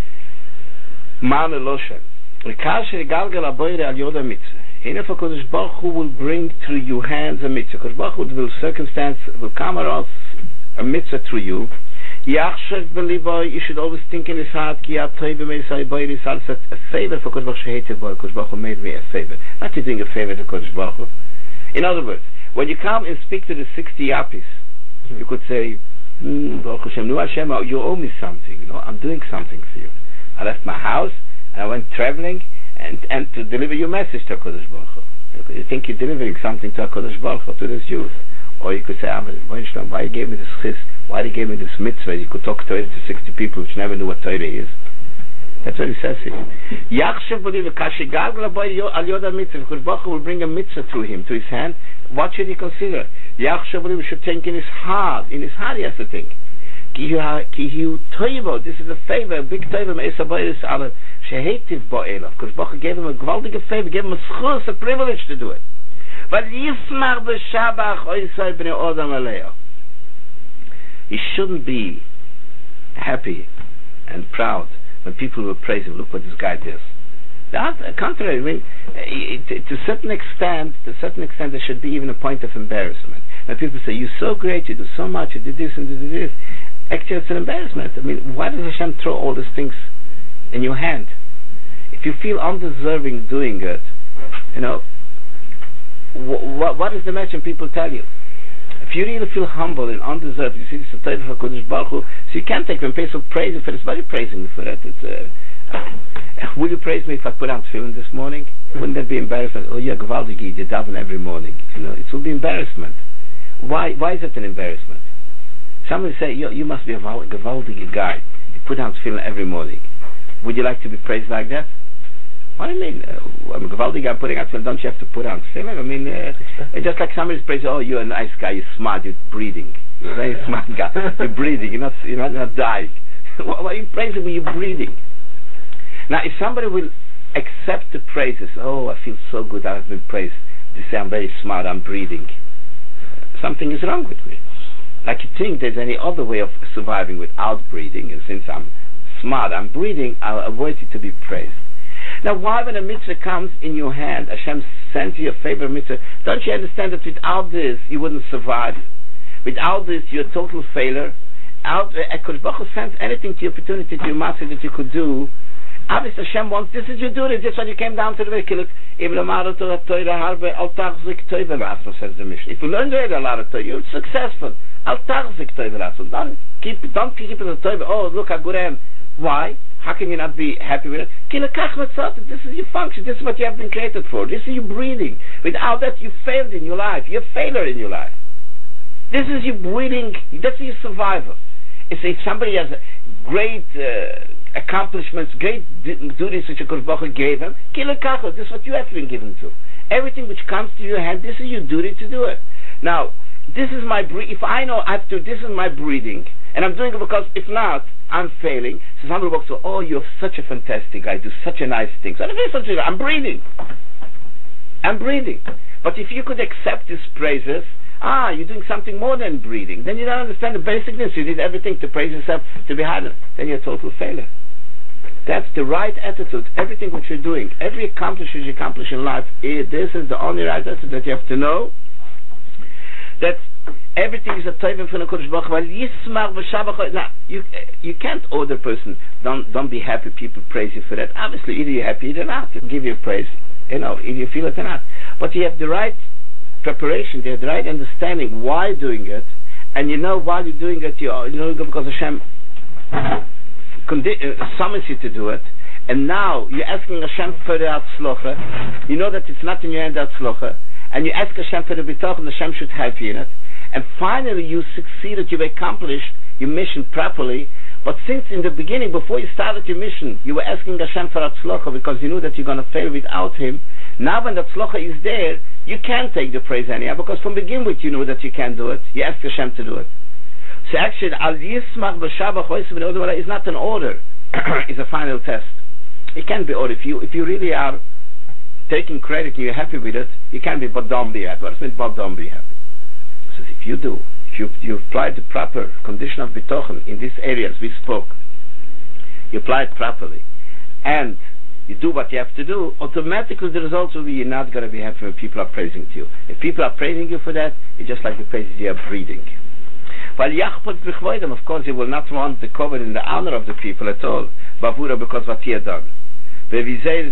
S1: Ma'ane Loshem. Rikashe Galgal Aboyre Al Yoda Mitzvah. Here HaKadosh Baruch Hu will bring through your hands a mitzvah. HaKadosh Baruch Hu will circumstance, will come around a mitzvah through you. Yachshav Belivoy, you should always think in his heart, Ki Atoy B'Meisai Boyri Salsat, a favor for HaKadosh Baruch Hu hated boy. HaKadosh Baruch Hu made me a favor. Not you doing a favor to HaKadosh Baruch Hu. In other words, when you come and speak to the sixty yapis, hmm. you could say, mm, Baruch Hashem, Nu Hashem, you owe me something. You know, I'm doing something for you. I left my house and I went traveling and and to deliver your message to HaKadosh Baruch Hu. You think you're delivering something to HaKadosh Baruch Hu, to this youth. Or you could say, why you gave me this chis, why you gave me this mitzvah? You could talk Torah to sixty people which never knew what Torah is. That's what he says here. Yachshav believe Kashi Galgal Al Yoda Mitzvah. HaKadosh Baruch Hu will bring a mitzvah through him, to his hand. What should he consider? Yachshav believe should think in his heart. In his heart he has to think. Ki hu toivo. This is a favor, a big favor. Me'esa boiris ala shehetiv bo'elav. HaKadosh Baruch Hu gave him a gewaltige favor, gave him a schus, a privilege to do it. But yismach b'shabach oisai b'nei odam aleo. He shouldn't be happy and proud when people will praise him. Look what this guy does. The contrary, I mean, to, to a certain extent, to a certain extent, there should be even a point of embarrassment. When people say, "You're so great, you do so much, you did this and you did this," actually, it's an embarrassment. I mean, why does Hashem throw all these things in your hand? If you feel undeserving doing it, you know, wh- wh- what is the match when people tell you? If you really feel humble and undeserved, you see this is a title for HaKadosh Baruch Hu, so you can't take them place of praise for this. Why are you praising me for that? It's, uh, uh, will you praise me if I put on tefillin this morning? Mm-hmm. Wouldn't that be embarrassment? Oh, yeah, gewaldige, you daven every morning. You know, it will be embarrassment. Why? Why is it an embarrassment? Somebody say, you, you must be a gewaldige guy. You put on tefillin every morning. Would you like to be praised like that? What do you mean? Uh, I'm a gewaldige guy putting on tefillin. Don't you have to put on tefillin? I mean, uh, it's just like somebody's praising, oh, you're a nice guy, you're smart, you're breathing. You're a very smart guy. You're breathing, you're not, you're not, not dying. Why are you praising when you're breathing? Now, if somebody will accept the praises, oh, I feel so good that I've been praised. They say, I'm very smart, I'm breathing. Something is wrong with me. Like you think there's any other way of surviving without breathing, and since I'm smart, I'm breathing, I'm worthy to be praised. Now, why when a mitzvah comes in your hand, Hashem sends you a favorite mitzvah, don't you understand that without this, you wouldn't survive? Without this, you're a total failure. Out, HaKadosh Baruch Hu sends anything to your opportunity, to your master that you could do. Obviously, Hashem wants, this is your duty. That's why you came down to the way. Says the mission. If you learn to read a lot of Torah, you're successful. Don't keep, don't keep it in the Torah. Oh, look how good I am. Why? How can you not be happy with it? This is your function. This is what you have been created for. This is your breathing. Without that, you failed in your life. You're a failure in your life. This is your breathing. That's your survival. It's if somebody has great uh, accomplishments, great duties which HaKadosh Baruch Hu gave him, this is what you have been given to. Everything which comes to your hand, this is your duty to do it. Now, this is my breathing. If I know I have to, this is my breathing, and I'm doing it because if not, I'm failing. So somebody walks to, oh, you're such a fantastic guy, do such a nice thing. So I'm breathing. I'm breathing. But if you could accept these praises, ah, you're doing something more than breathing, then you don't understand the basicness. You did everything to praise yourself, to be hard. Then you're a total failure. That's the right attitude. Everything what you're doing, every accomplishment you accomplish in life, eh, this is the only right attitude that you have to know. That everything is a tevin from the Kodesh Baruch Hu. Yismach v'shabach. Now, you you can't order a person. Don't don't be happy. People praise you for that. Obviously, either you're happy or not. They'll give you praise. You know, either you feel it or not. But you have the right preparation. You have the right understanding why doing it, and you know while you're doing it, you you know because Hashem Condi- uh, summons you to do it, and now you're asking Hashem for the Hatzlocha. You know that it's not in your hand, Hatzlocha, and you ask Hashem for the B'tach, and Hashem should help you in it. And finally, you succeeded, you've accomplished your mission properly. But since in the beginning, before you started your mission, you were asking Hashem for Hatzlocha because you knew that you're going to fail without Him. Now, when the Hatzlocha is there, you can't take the praise anyhow because from begin with you knew that you can't do it. You asked Hashem to do it. So actually, Al Yismach B'Shabach is not an order; it's a final test. It can't be ordered. If you if you really are taking credit and you're happy with it, you can't be but don't be happy. What does it mean but don't be happy? So if you do, if you you apply the proper condition of bitochen in these areas we spoke, you apply it properly, and you do what you have to do, automatically the results will be you're not going to be happy when people are praising to you. If people are praising you for that, it's just like the praises you are breathing. While Yachpot B'chvoidem, of course, you will not want the cover in the honor of the people at all, Bavura, because what he had done. Is going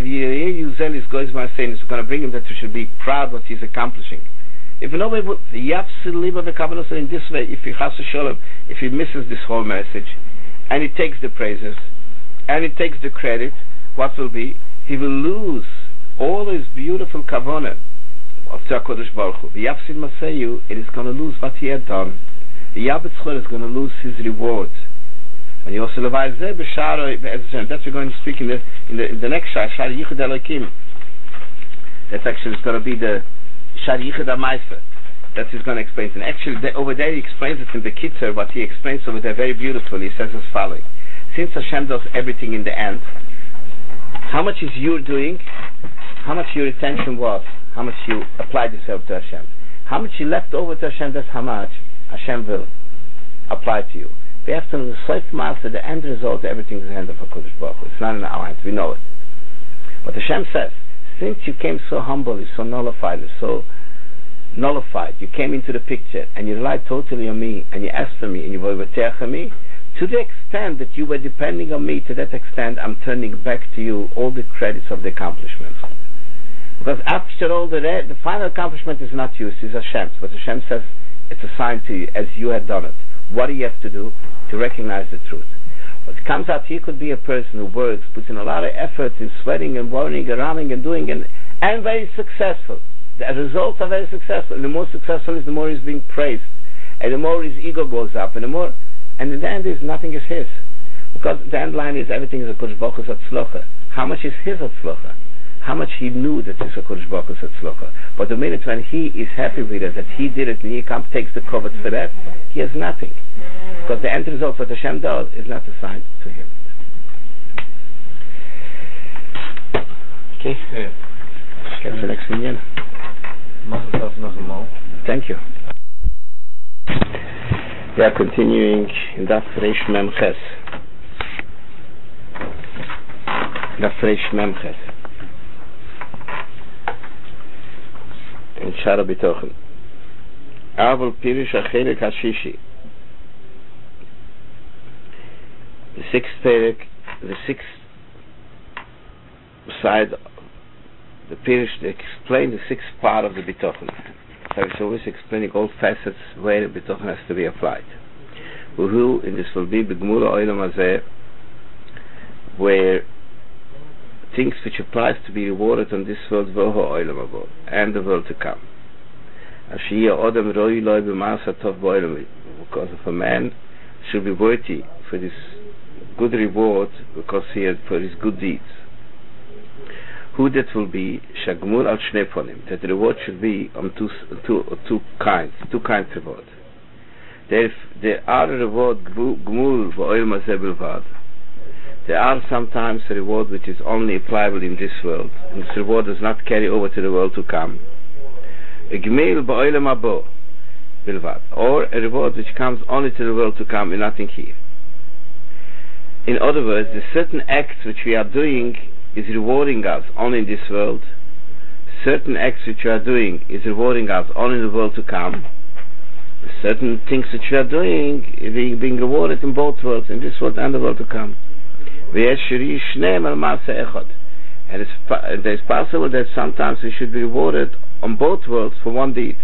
S1: to bring him that we should be proud what he's accomplishing. If nobody would, in this way, if he has a shalom, if he misses this whole message, and he takes the praises, and he takes the credit, what will be? He will lose all his beautiful kavanah of HaKadosh Baruch Hu. V'yafsid maseyu, and he's going to lose what he had done. The Yabetzchor is going to lose his reward. When you also levai zeh b'sharo, that's we're going to speak in the in the, in the next shar, Shar Yichud Elokim. That's actually going to be the Shar Yichud HaMaisa. That he's going to explain. And actually, the, over there he explains it in the Kitzur. What he explains over there very beautifully. He says as following: since Hashem does everything in the end, how much is you doing? How much your attention was? How much you applied yourself to Hashem? How much you left over to Hashem? That's how much Hashem will apply to you. We have to know the Soif Master, the end result, everything is in the hand of HaKadosh Baruch Hu. It's not in our hands, we know it. But Hashem says, since you came so humbly, so nullified, so nullified, you came into the picture, and you relied totally on me, and you asked for me, and you were on me, to the extent that you were depending on me, to that extent, I'm turning back to you all the credits of the accomplishments. Because after all, the, the final accomplishment is not yours, it's Hashem's. But Hashem says, it's assigned to you, as you had done it. What do you have to do? To recognize the truth. What comes out here could be a person who works, puts in a lot of effort in sweating and worrying and running and doing, and, and very successful. The results are very successful. And the more successful is, the more he's being praised. And the more his ego goes up. And the more, and in the end is nothing is his. Because the end line is everything is a Kodesh Baruch Hu's Hatzlocha. How much is his Hatzlocha? How much he knew that it's a Kodesh Baruch Hu's Hatzlocha. But the minute when he is happy with it, that he did it, and he comes, takes the covet for that, he has nothing. Because the end result, what Hashem does, is not assigned to him. Okay? Yeah. Catch the next thing in. Thank you. We are continuing in Daf Reish Mem Ches. Daf Reish Mem Ches. In Shara Bitochen. Avol Pirish Achelik Hashishi. The sixth perek, the sixth side, the Pirish, they explain the sixth part of the Bitochen. So it's always explaining all facets where the Bitochen has to be applied. Who in this will be B'Gmula Olam Hazeh, where things which applies to be rewarded on this world, Voho Olam Habo, and the world to come. Ashiyah Odam Roi Loi B'Masa Tov B'Olam, because of a man should be worthy for this good reward, because he had for his good deeds. Who that will be Shagmul al Shneponim, that the reward should be on two two two kinds, two kinds of reward. There, there are a reward Gmul V'Olam Hazeh Bilvad. There are sometimes a reward which is only applicable in this world, and this reward does not carry over to the world to come. A Gmil B'Olam Habo Bilvad, or a reward which comes only to the world to come and nothing here. In other words, the certain acts which we are doing is rewarding us only in this world. Certain acts which we are doing is rewarding us only in the world to come. Certain things which we are doing is being rewarded in both worlds, in this world and the world to come. And it's, it is possible that sometimes we should be rewarded on both worlds for one deed.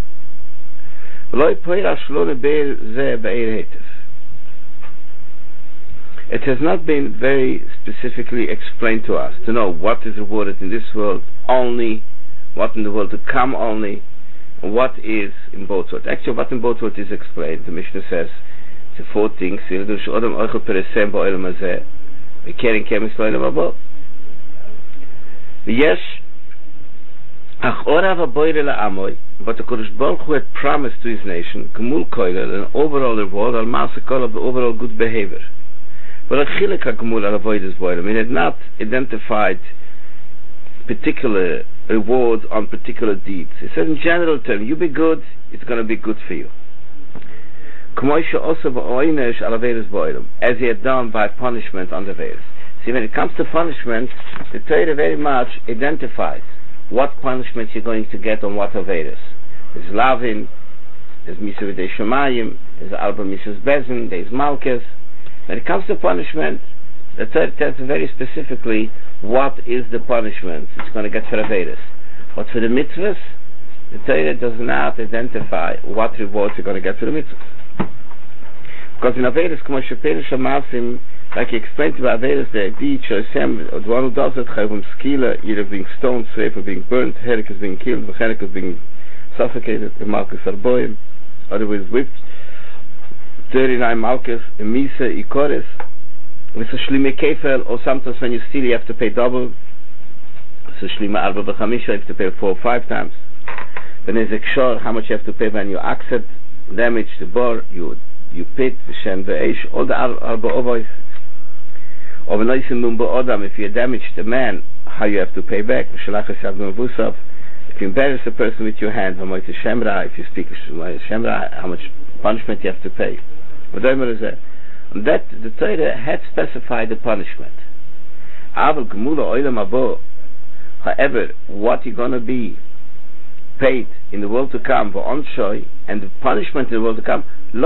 S1: It has not been very specifically explained to us to know what is rewarded in this world only, what in the world to come only, and what is in both worlds. Actually, what in both worlds is explained. The Mishnah says the four things. Yes, but the Kodesh Baruch Hu had promised to his nation an overall reward, al maasakol of the overall good behavior. But he had not identified particular rewards on particular deeds. He said in general terms, you be good, it's going to be good for you. As he had done by punishment on the Averis. See, when it comes to punishment, the Torah very much identifies what punishment you're going to get on what Averis. There's Lavin, there's Misa V'dei Shemayim, there's Alba Misas Bezin, there's Malchus. When it comes to punishment, the Torah tells very specifically what is the punishment it's going to get for Averis. But for the mitzvahs, the Torah does not identify what rewards you're going to get for the mitzvahs. Because in Averis, like he explained to Averis, the deed the one who does it, Chayvum Skila, either being stoned, Sefer being burnt, Herikos being killed, Herikos being suffocated, the Malchus Arboim, otherwise whipped, thirty-nine Malchus, Misa, Ikoris, with a Shlime Kefel, or sometimes when you steal you have to pay double, so Shlime Arba B'chamisha, you have to pay four or five times. When there's a Kshor, how much you have to pay when you accept damage, the bor, you you pit, V'shem V'esh, all the Arba Ovois. Or if you damage the man, how you have to pay back. If you embarrass a person with your hand, if you speak Shemra, how much punishment you have to pay. And that the Torah had specified the punishment. However, what you're going to be paid in the world to come, and the punishment in the world to come, the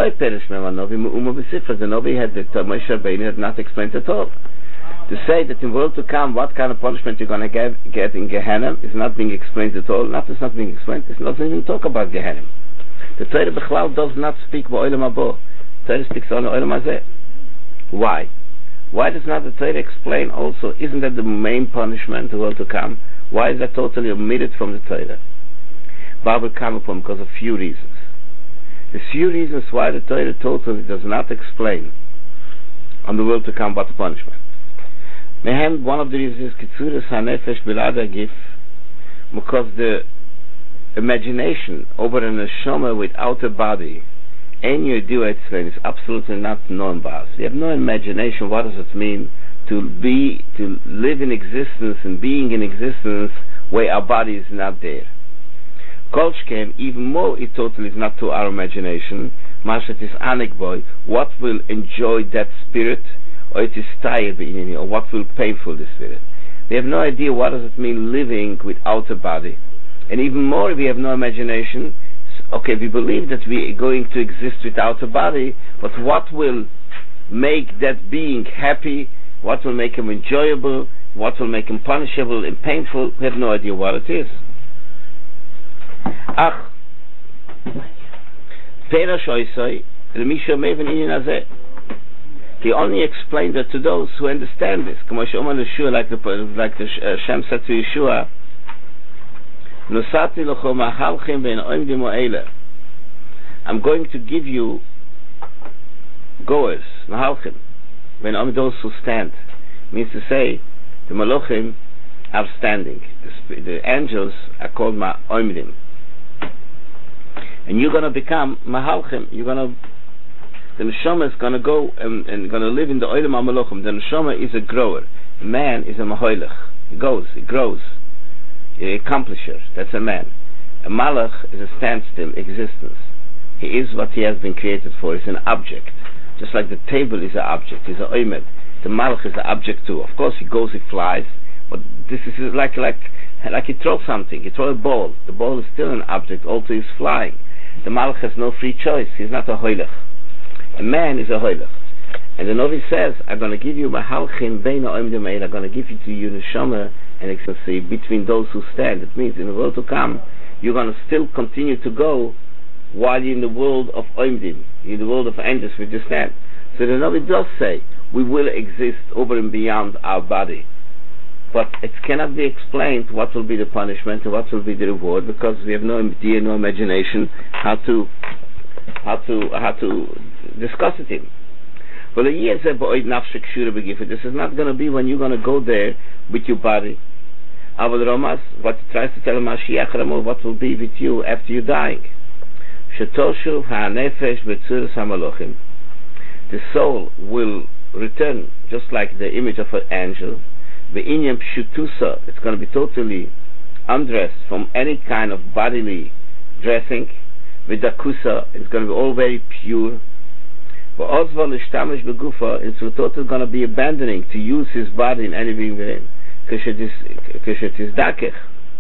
S1: Novi had that Moshe Rabbeinu had not explained at all. To say that in the world to come, what kind of punishment you're going to get, get in Gehenna is not being explained at all. Not it's not being explained. It doesn't even talk about Gehenna. The Torah B'chlal does not speak about Olam Habo. The Torah speaks on Olam Hazeh. Why? Why does not the Torah explain also? Isn't that the main punishment in the world to come? Why is that totally omitted from the Torah? Bible come upon because of few reasons. There's few reasons why the Torah totally does not explain on the world to come what the punishment. Mehem, one of the reasons is Kitzuras HaNefesh Bilad Gif, because the imagination over a neshama without a body, and you do it, is absolutely not known by us. We have no imagination. What does it mean to be, to live in existence and being in existence where our body is not there? Kolshkem, even more it totally is not to our imagination. Mashat is anekboy. What will enjoy that spirit, or it is tired in or what will painful the spirit? We have no idea what does it mean living without a body, and even more we have no imagination. Okay, we believe that we are going to exist without a body, but what will make that being happy? What will make him enjoyable? What will make him punishable and painful? We have no idea what it is. Ach, he only explained that to those who understand this. Like the like the uh, Shem said to Yeshua, I'm going to give you goers, mahalchim, when those who stand. Means to say, the malachim are standing. The, the angels are called ma'omdim. And you're going to become mahalchim. You're going to, the neshama is going to go and, and going to live in the olam ha'malachim. The neshama is a grower. Man is a mahoilech. He goes, he grows. An accomplisher. That's a man. A malach is a standstill existence. He is what he has been created for. He's an object. Just like the table is an object. He's an oimed. The Malach is the object too. Of course, he goes, he flies, but this is like like like he throws something. He throws a ball. The ball is still an object. Also, he's flying. The Malach has no free choice. He's not a hoilech. A man is a hoilech. And the Novi says, I'm going to give you mahalchim beina oimdim eil. I'm going to give you to you neshama and ecstasy between those who stand. It means in the world to come, you're going to still continue to go while you're in the world of oimdim, in the world of angels which you stand. So the Novi does say, we will exist over and beyond our body. But it cannot be explained what will be the punishment and what will be the reward, because we have no idea, no imagination how to how to how to discuss it in. Well, this is not going to be when you're going to go there with your body. But Ramas, what he tries to tell Mashiach Ramo, what will be with you after you're dying. The soul will return just like the image of an angel. It's going to be totally undressed from any kind of bodily dressing. V'dakusa, it's going to be all very pure. But Osval ishtamish begufa, it's going to be abandoning to use his body in anything within. Kishet is dakech.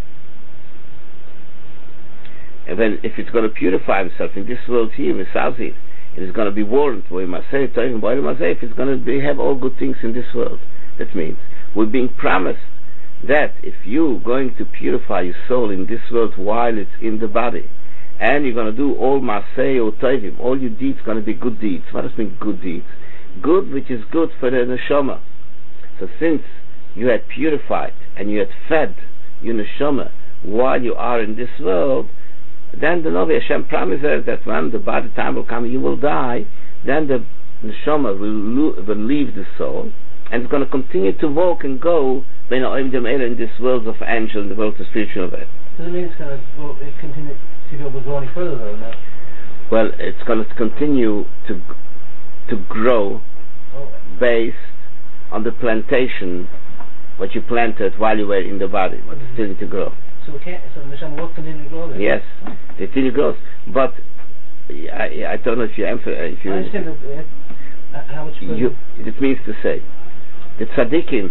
S1: And then if it's going to purify himself in this world here, Misazir, it is going to be warned. If it's going to be, have all good things in this world, that means we're being promised that if you're going to purify your soul in this world while it's in the body, and you're going to do all masei or tovim, all your deeds going to be good deeds. What does mean good deeds? Good which is good for the neshama. So since you had purified and you had fed your neshama while you are in this world, then the Novi Hashem promises that when the body time will come, you will die, then the neshama will, lo- will leave the soul, and it's going to continue to walk and go in this world of angel, in the world of spiritual world.
S2: Does it mean it's going to go, it continue to be able to go any further though? No?
S1: Well, it's going to continue to to grow oh. based on the plantation what you planted while you were in the body, what mm-hmm. is still to grow.
S2: So we can't, so the neshama will continue to grow then?
S1: Yes, it continues to grow. But I, I don't know if you emphasize. If you,
S2: I understand the, uh, how much
S1: you, it means to say the tzaddikim.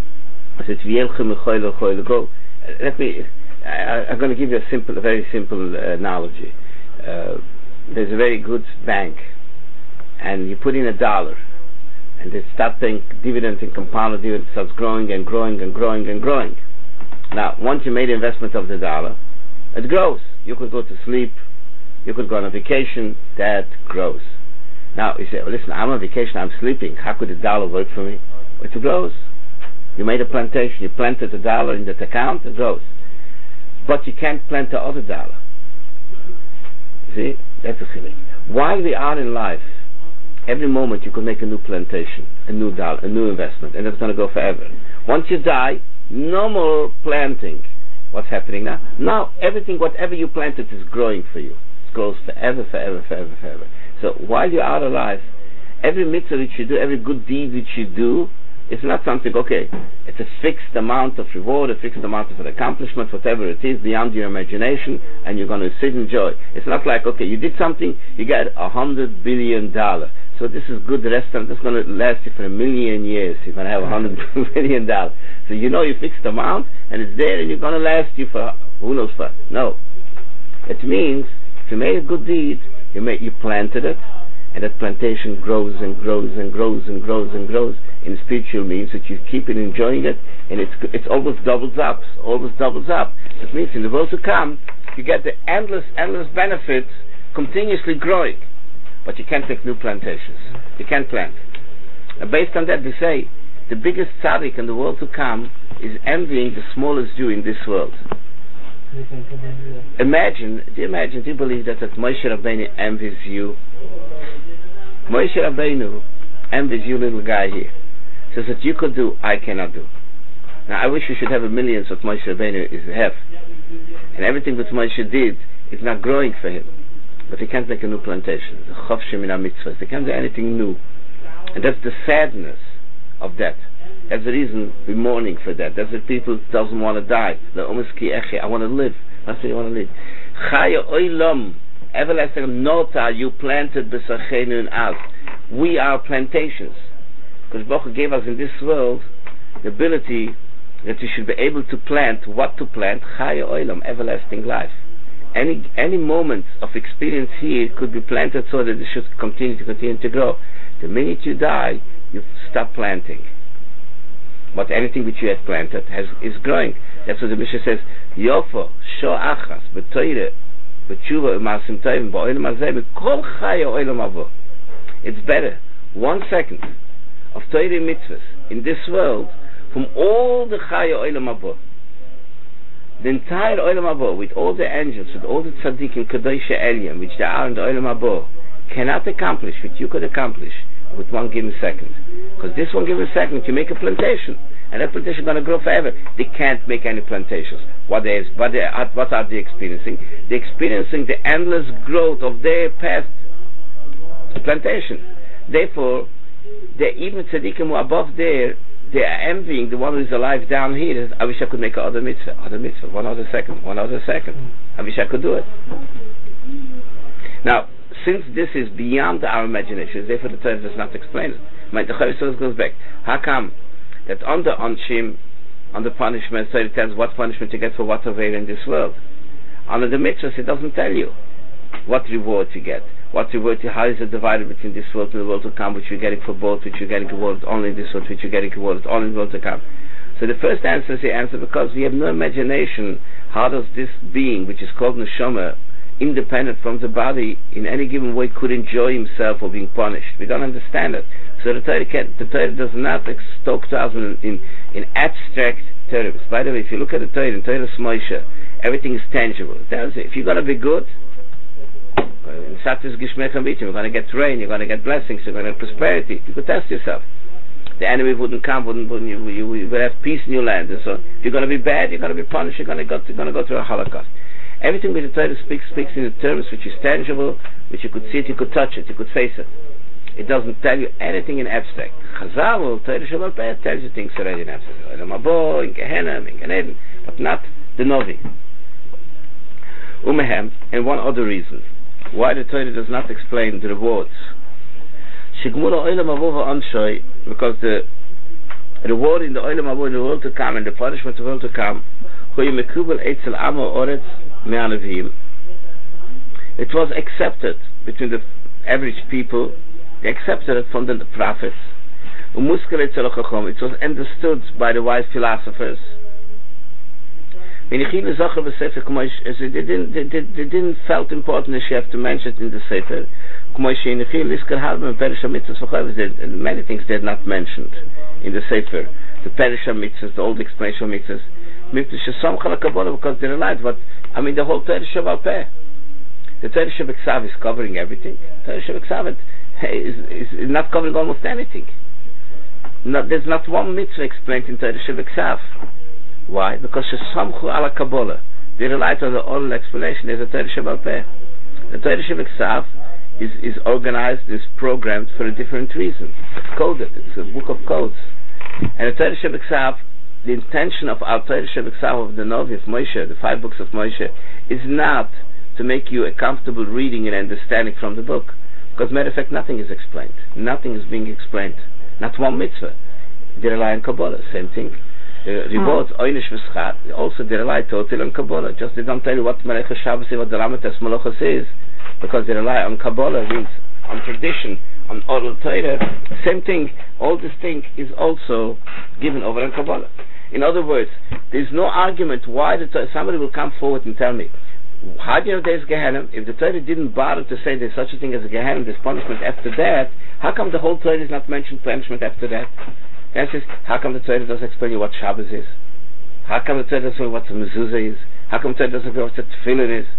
S1: Go. Let me. I, I'm going to give you a simple, a very simple uh, analogy. Uh, there's a very good bank, and you put in a dollar, and they start paying dividend and compounded dividend, starts growing and growing and growing and growing. Now, once you made the investment of the dollar, it grows. You could go to sleep, you could go on a vacation, that grows. Now, you say, well, listen, I'm on vacation, I'm sleeping, how could the dollar work for me? It grows. You made a plantation, you planted a dollar in that account, it grows. But you can't plant the other dollar. See? That's the thing. While we are in life, every moment you could make a new plantation, a new dollar, a new investment, and it's going to go forever. Once you die, no more planting. What's happening now? Now, everything, whatever you planted is growing for you. It grows forever, forever, forever, forever. So while you are alive, every mitzvah which you do, every good deed which you do, it's not something, okay, it's a fixed amount of reward, a fixed amount of an accomplishment, whatever it is, beyond your imagination, and you're going to sit and enjoy. It's not like, okay, you did something, you got a hundred billion dollars. So this is good restaurant, this is going to last you for a million years. You're going to have a hundred billion dollars. So you know you fixed amount, and it's there, and you're going to last you for who knows what. No. It means, if you made a good deed, you made, you planted it, and that plantation grows and grows and grows and grows and grows. In spiritual means that you keep it enjoying it, and it's it's always doubles up, always doubles up. That means in the world to come, you get the endless, endless benefits continuously growing. But you can't make new plantations. You can't plant. And based on that, we say the biggest tzaddik in the world to come is envying the smallest Jew in this world. Imagine, do you imagine, do you believe that, that Moshe Rabbeinu envies you? Moshe Rabbeinu envies you, little guy here. Says that you could do, I cannot do. Now I wish you should have a millions what Moshe Rabbeinu is have. And everything that Moshe did is not growing for him. But he can't make a new plantation. The chofshim in our mitzvahs. They can't do anything new. And that's the sadness of that. That's the reason we're mourning for that. That's the people doesn't want to die. The umeski eche, I want to live. That's what you want to live. Chaya oilam, everlasting nota you planted b'sachenu and us. We are plantations. Because Baruch Hu gave us in this world the ability that we should be able to plant what to plant, Chaya Olam, everlasting life. Any any moment of experience here could be planted so that it should continue to continue to grow. The minute you die, you stop planting. But anything which you had planted has is growing. That's what the Mishnah says. Yofo sho achas b'toire b'tshuva u'masim tovim ba'olam hazeh b'kol chaya olam habo. It's better one second of Torah mitzvahs in this world from all the chaya olam habo. The entire olam habo, with all the angels, with all the tzaddikim, kadosha elyon, which they are in the olam habo, cannot accomplish what you could accomplish with one given second. Because this one given second, you make a plantation, and that plantation is going to grow forever. They can't make any plantations. What they, what, they are, what are they experiencing? They're experiencing the endless growth of their past plantation. Therefore, they even tzaddikim who are above there, they are envying the one who is alive down here. I wish I could make another mitzvah, other mitzvah, one other second, one other second. I wish I could do it. Now, since this is beyond our imagination, therefore the Torah does not explain it. My the Torah goes back. How come that on the onshim, on the punishment, so it tells what punishment you get for what over in this world. Under the mitzvahs, it doesn't tell you what reward you get. What reward you, how is it divided between this world and the world to come, which you're getting for both, which you're getting rewarded only in this world, which you're getting rewarded only in the world to come. So the first answer is the answer because we have no imagination. How does this being, which is called neshama, independent from the body, in any given way could enjoy himself or being punished? We don't understand it. So the Torah, can, the Torah does not talk to us in, in, in abstract terms. By the way, if you look at the Torah, in Torah Moshe, everything is tangible. It tells you, if you're going to be good, in Satis Gishmech Amitim, you're going to get rain, you're going to get blessings, you're going to get prosperity. You could test yourself. The enemy wouldn't come, wouldn't, wouldn't you, you, you would have peace in your land. And so, if you're going to be bad, you're going to be punished, you're going to go, you're going to go through a Holocaust. Everything which the Torah speaks, speaks in the terms which is tangible, which you could see it, you could touch it, you could face it. It doesn't tell you anything in abstract. Chazal, Torah Shabbat Peh, tells you things already in abstract. In Mabo, in Gehenna, in Gan Eden, but not the Novi. Umehem, and one other reason why the Torah does not explain the rewards. Shigmula Olam Habo v'Anshoy, because the reward in the Olam Habo, in the world to come, and the punishment in the world to come, it was accepted between the average people. They accepted it from the prophets. It was understood by the wise philosophers. They didn't, they, they, they didn't felt important that you have to mention it in the Sefer. Many things they had not mentioned in the Sefer. The Perishah mitzvahs, the old explanation mitzvahs. Because they realized what, I mean, the whole Torah Shabbat Peh. The Torah Shabbat Ksav is covering everything. The Torah Shabbat Ksav is, is, is not covering almost anything. Not, there's not one mitzvah explained in Torah Shabbat Ksav. Why? Because Shesamchu ala Kabbalah. They relied on the oral explanation. There's a Torah Shabbat Peh. The Torah Shabbat Ksav is, is organized, is programmed for a different reason. It's coded. It's a book of codes. And the Torah Shabbat Ksav, the intention of our Torah Shabbat Ksav of the Novi of Moshe, the five books of Moshe, is not to make you a comfortable reading and understanding from the book. Because, matter of fact, nothing is explained. Nothing is being explained. Not one mitzvah. They rely on Kabbalah, same thing. Uh, rewards, Oynish V'Schat, also they rely totally on Kabbalah. Just they don't tell you what Melech Shabbos is, what the Ramatas Malachos is, because they rely on Kabbalah, means on tradition, on oral Torah. Same thing, all this thing is also given over on Kabbalah. In other words, there's no argument why the Torah, somebody will come forward and tell me, how do you know there's Gehenna? If the Torah didn't bother to say there's such a thing as a Gehenna, there's punishment after that, how come the whole Torah is not mentioned punishment after that? The answer is, how come the Torah doesn't explain you what Shabbos is? How come the Torah doesn't explain what the mezuzah is? How come the Torah doesn't explain what the tefillin is?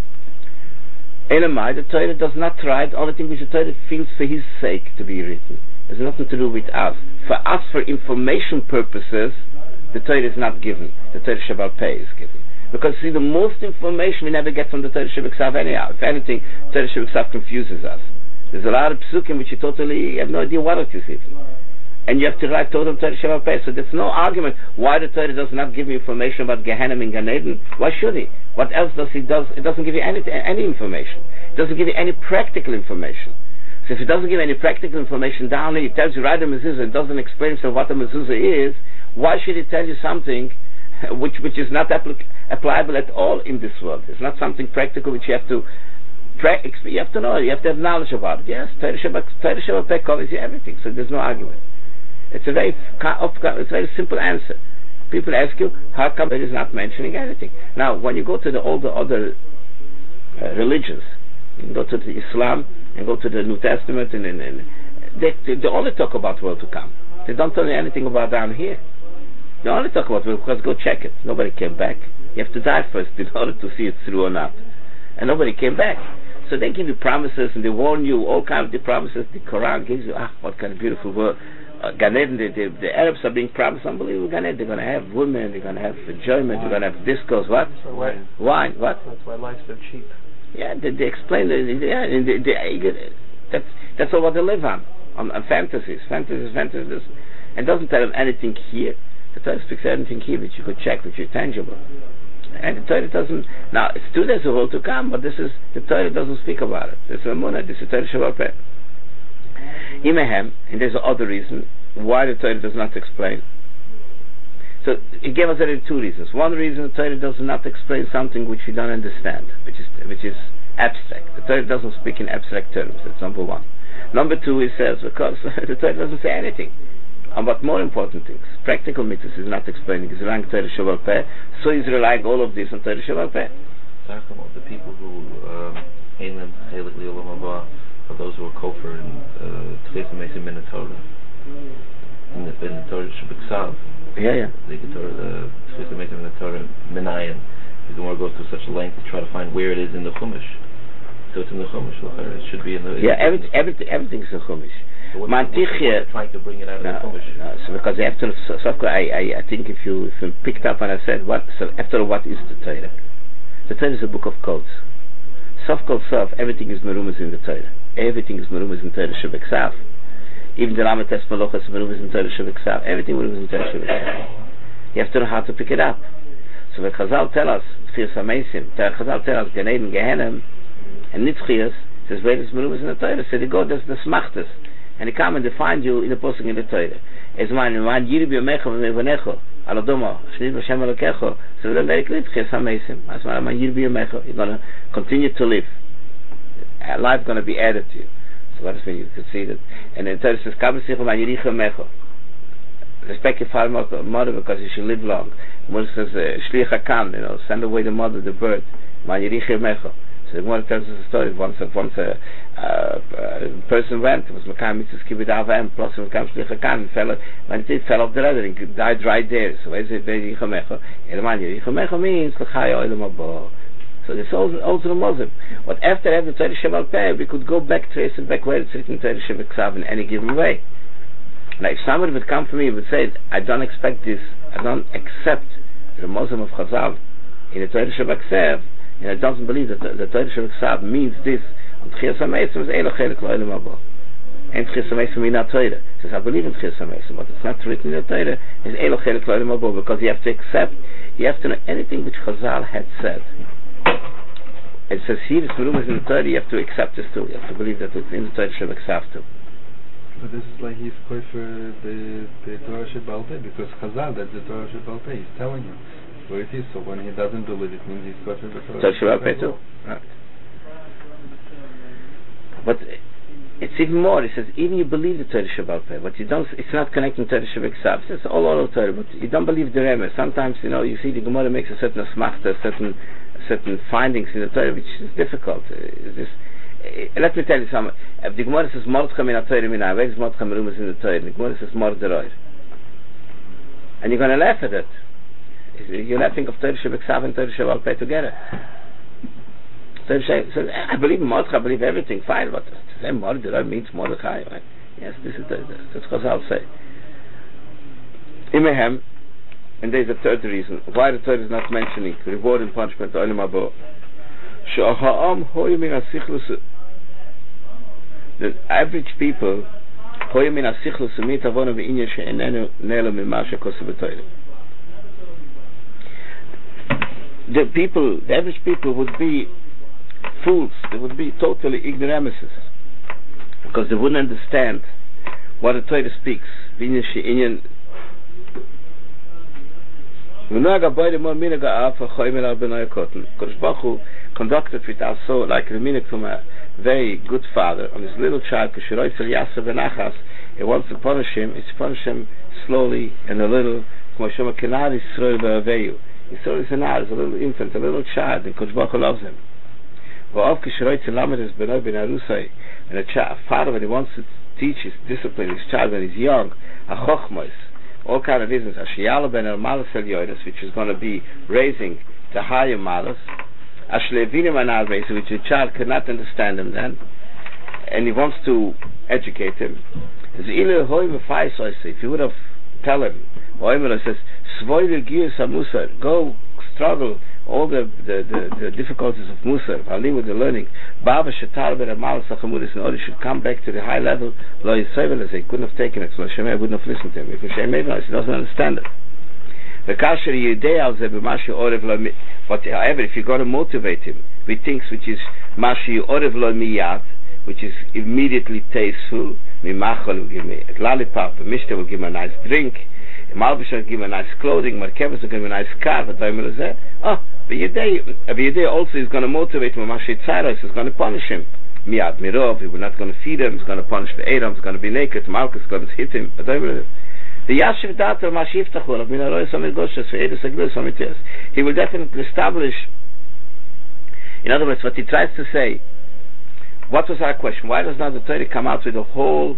S1: Elamai, the Torah does not try, the only thing which the Torah feels for his sake to be written. It has nothing to do with us. For us, for information purposes, the Torah is not given. The Torah Shabbat Peh is given. Because see, the most information we never get from the Torah Shabbat Ksav anyhow. If anything, Torah Shabbat Ksav confuses us. There's a lot of psukim which you totally have no idea what it is even. And you have to write total Torah Shabbat Peh. So there's no argument why the Torah does not give you information about Gehenna and Gan Eden. Why should he? What else does he does? It doesn't give you any, any information. It doesn't give you any practical information. So if it doesn't give any practical information down here, it tells you right a mezuzah, it doesn't explain so what a mezuzah is, why should it tell you something which which is not applic- applicable at all in this world? It's not something practical which you have to pra- you have to know, you have to have knowledge about it. Yes, Torah Shabbat Peh covers you everything, so there's no argument. It's a very it's a very simple answer. People ask you, how come it is not mentioning anything? Now, when you go to the, all the other uh, religions, you can go to the Islam and go to the New Testament, and, and, and they, they, they only talk about world to come. They don't tell you anything about down here. They only talk about world, because go check it. Nobody came back. You have to die first in order to see it through or not. And nobody came back. So they give you promises and they warn you, all kinds of the promises. The Quran gives you, ah, what kind of beautiful word. Uh, Gan Eden, the, the, the Arabs are being promised unbelievable Gan Eden. They're going to have women, they're going to have enjoyment, they're going to have discourse, what?
S2: Wine.
S1: Wine, what?
S2: That's why life's so cheap. Yeah,
S1: they, they explain it. Yeah, they, they, that's, that's all what they live on, on, on fantasies, fantasies, fantasies. And doesn't tell them anything here. The Torah speaks anything here which you could check, which is tangible. And the Torah doesn't, now it's true there's a world to come, but this is, the Torah doesn't speak about it. It's a Emunah, this is Torah Shabbat Peh. Imehem, and there's another reason why the Torah does not explain. So it gave us already two reasons. One reason, the Torah does not explain something which we don't understand, which is which is abstract. The Torah doesn't speak in abstract terms. That's number one. Number two, it says because the Torah doesn't say anything about more important things. Practical mitzvahs is not explaining. It's relying Torah Shabbat Peh. So he's relying all of this on Torah Shabbat Peh.
S3: Talk about the people who aim them Chelik Li'olam Haba, or those who are kofar in Tchis Mesim in the Torah. In the, in the Torah Shabbat
S1: Yeah, yeah.
S3: The Torah, the Tchis Mesim in the Torah Menayan. The Gemara goes to such a length to try to find where it is in the Chumash. So it's in the Chumash. It should be in the.
S1: Yeah, every, everything, everything's in Chumash.
S3: So Mantichia trying to bring it out
S1: no,
S3: of the Chumash.
S1: No, so because after so, so I, I I think if you if you picked up and I said what so after all, what is the Torah? The Torah is a book of codes. Sof kol sof, everything is merumas in the Torah. Everything is merumas in Torah Shebeksav. Even the Lamed Tes Malachos is merumas in Torah Shebeksav. Everything merumas in Torah Shebeksav. You have to know how to pick it up. So when Chazal tell us Tchias HaMeisim, Chazal tell us Gan Eden, Gehenim, and Nitzchias, says where is merumas in the Torah? So they go, there's the Smachtas. And they come and they find you in the posting in the Torah. As man, man yirbi yomecho v'mevonecho, aladomo, shnid b'shem elokecho. So then very clear, Tchias HaMeisim. As man, man yirbi yomecho. You're going to continue to live. Life is going to be added to you. So what is when you can see that? And then the Torah says, kabel sicho man yirich yomecho. Respect your father and mother because you should live long. When it says, shliach hakan, you know, send away the mother, the bird. Man yirich yomecho. So the Gemara tells us a story. Once, a, once a, uh, a person went, it was Mekam Mitzvahs Kibbutz Avim, plus it came Shlich HaKan, fell, when it fell off the ladder and died right there. So where's it? Yichamecha. Elman Yichamecha means L'chai Olam Haba. So this also the Muslim. But after having the Torah Shabbat Peh, we could go back, trace it back where it's written in Torah Shabbat Ksav in any given way. Now if somebody would come to me and would say, I don't expect this, I don't accept the Muslim of Chazal in the Torah Shabbat Ksav, and I don't believe that the, the Torah Shabbat Ksav means this, and Tchias HaMeisim is Eilo Chelik L'Olam Haba. And Tchias HaMeisim is not Torah. It says, I believe in Tchias HaMeisim, but it's not written in the Torah, it's Eilo Chelik L'Olam Haba, because you have to accept, you have to know anything which Chazal had said. It says here, it's merumas in the Torah, you have to accept this too, you have to believe that it's in the Torah Shabbat Ksav too.
S4: But this is like he's going for the, the Torah Shebaal Peh, because Chazal, that's the Torah Shebaal Peh, he's telling you where it is, so when he doesn't believe it, means he's going for the Torah
S1: Shebaal Peh too. Right. But it's even more, it says, even you believe the Torah Shebaal Peh, but you don't, it's not connecting Torah Shabbat Ksav, it's all all of Torah, but you don't believe the Remeh. Sometimes, you know, you see the Gemara makes a certain asmachta, certain, certain findings in the Torah, which is difficult. Uh, this, Uh, let me tell you something. If the Gemara says Mordcha min ha-Torah minah, where is Mordcha merumas in the Torah? The Gemara says Morderoir. And you're going to laugh at it. You're laughing of Torah Shabbat Ksav and Torah Shabbat Peh together. Torah Shabbat says, I believe in Mordcha, I believe everything, fine, but to say Morderoir means Mordechai, right? Yes, this is the, that's what I'll say. Imehem, and there's a third reason why the Torah is not mentioning reward and punishment, Olam Haba. The average people the people the average people would be fools, they would be totally ignoramuses because they wouldn't understand what the Torah speaks. Kodesh Baruch Hu conducted with us so like the minute from a very good father on his little child. He wants to punish him. It's punish him slowly and a little. Yisrael is an a little infant, a little child, and Kodesh Baruch Hu loves him. And a, child, a father, when he wants to teach his discipline, his child when he's young, a chochmos, all kind of reasons, a shiyala ben el malas el yoydes, which is going to be raising the higher malas, a shlevinim anal raising, which the child cannot understand him then, and he wants to educate him. If you would have tell him, Oimer says, go struggle all the the, the, the difficulties of Musar, Ali with the learning. Baba Shatar ben Amal Sachamuris in order should come back to the high level. Lo Yisrael as he couldn't have taken it, so Shemei wouldn't have listened to him. If Shemei he doesn't understand it. The Kasher Yidei al Zeh b'Mashi Orev Lo. But however, if you're going to motivate him with things which is Mashi Orev Lo Miyad, which is immediately tasteful, Mimachol will give me a lollipop, a Mishta will give me a nice drink, Malbish will give me a nice clothing, Markevas will give me a nice car, but oh, V'yedei also is going to motivate him, Mashi Tzaros is going to punish him. Miyad Mirov, we're not going to feed him, he's going to punish the Adam, he's going to be naked, Malkus is going to hit him. The Yashiv Data Mashi Yiftachol, Minaroy Samir Goshes, Ve'edus Agdus Amitis. He will definitely establish, in other words, what he tries to say. What was our question? Why does not the Torah come out with the whole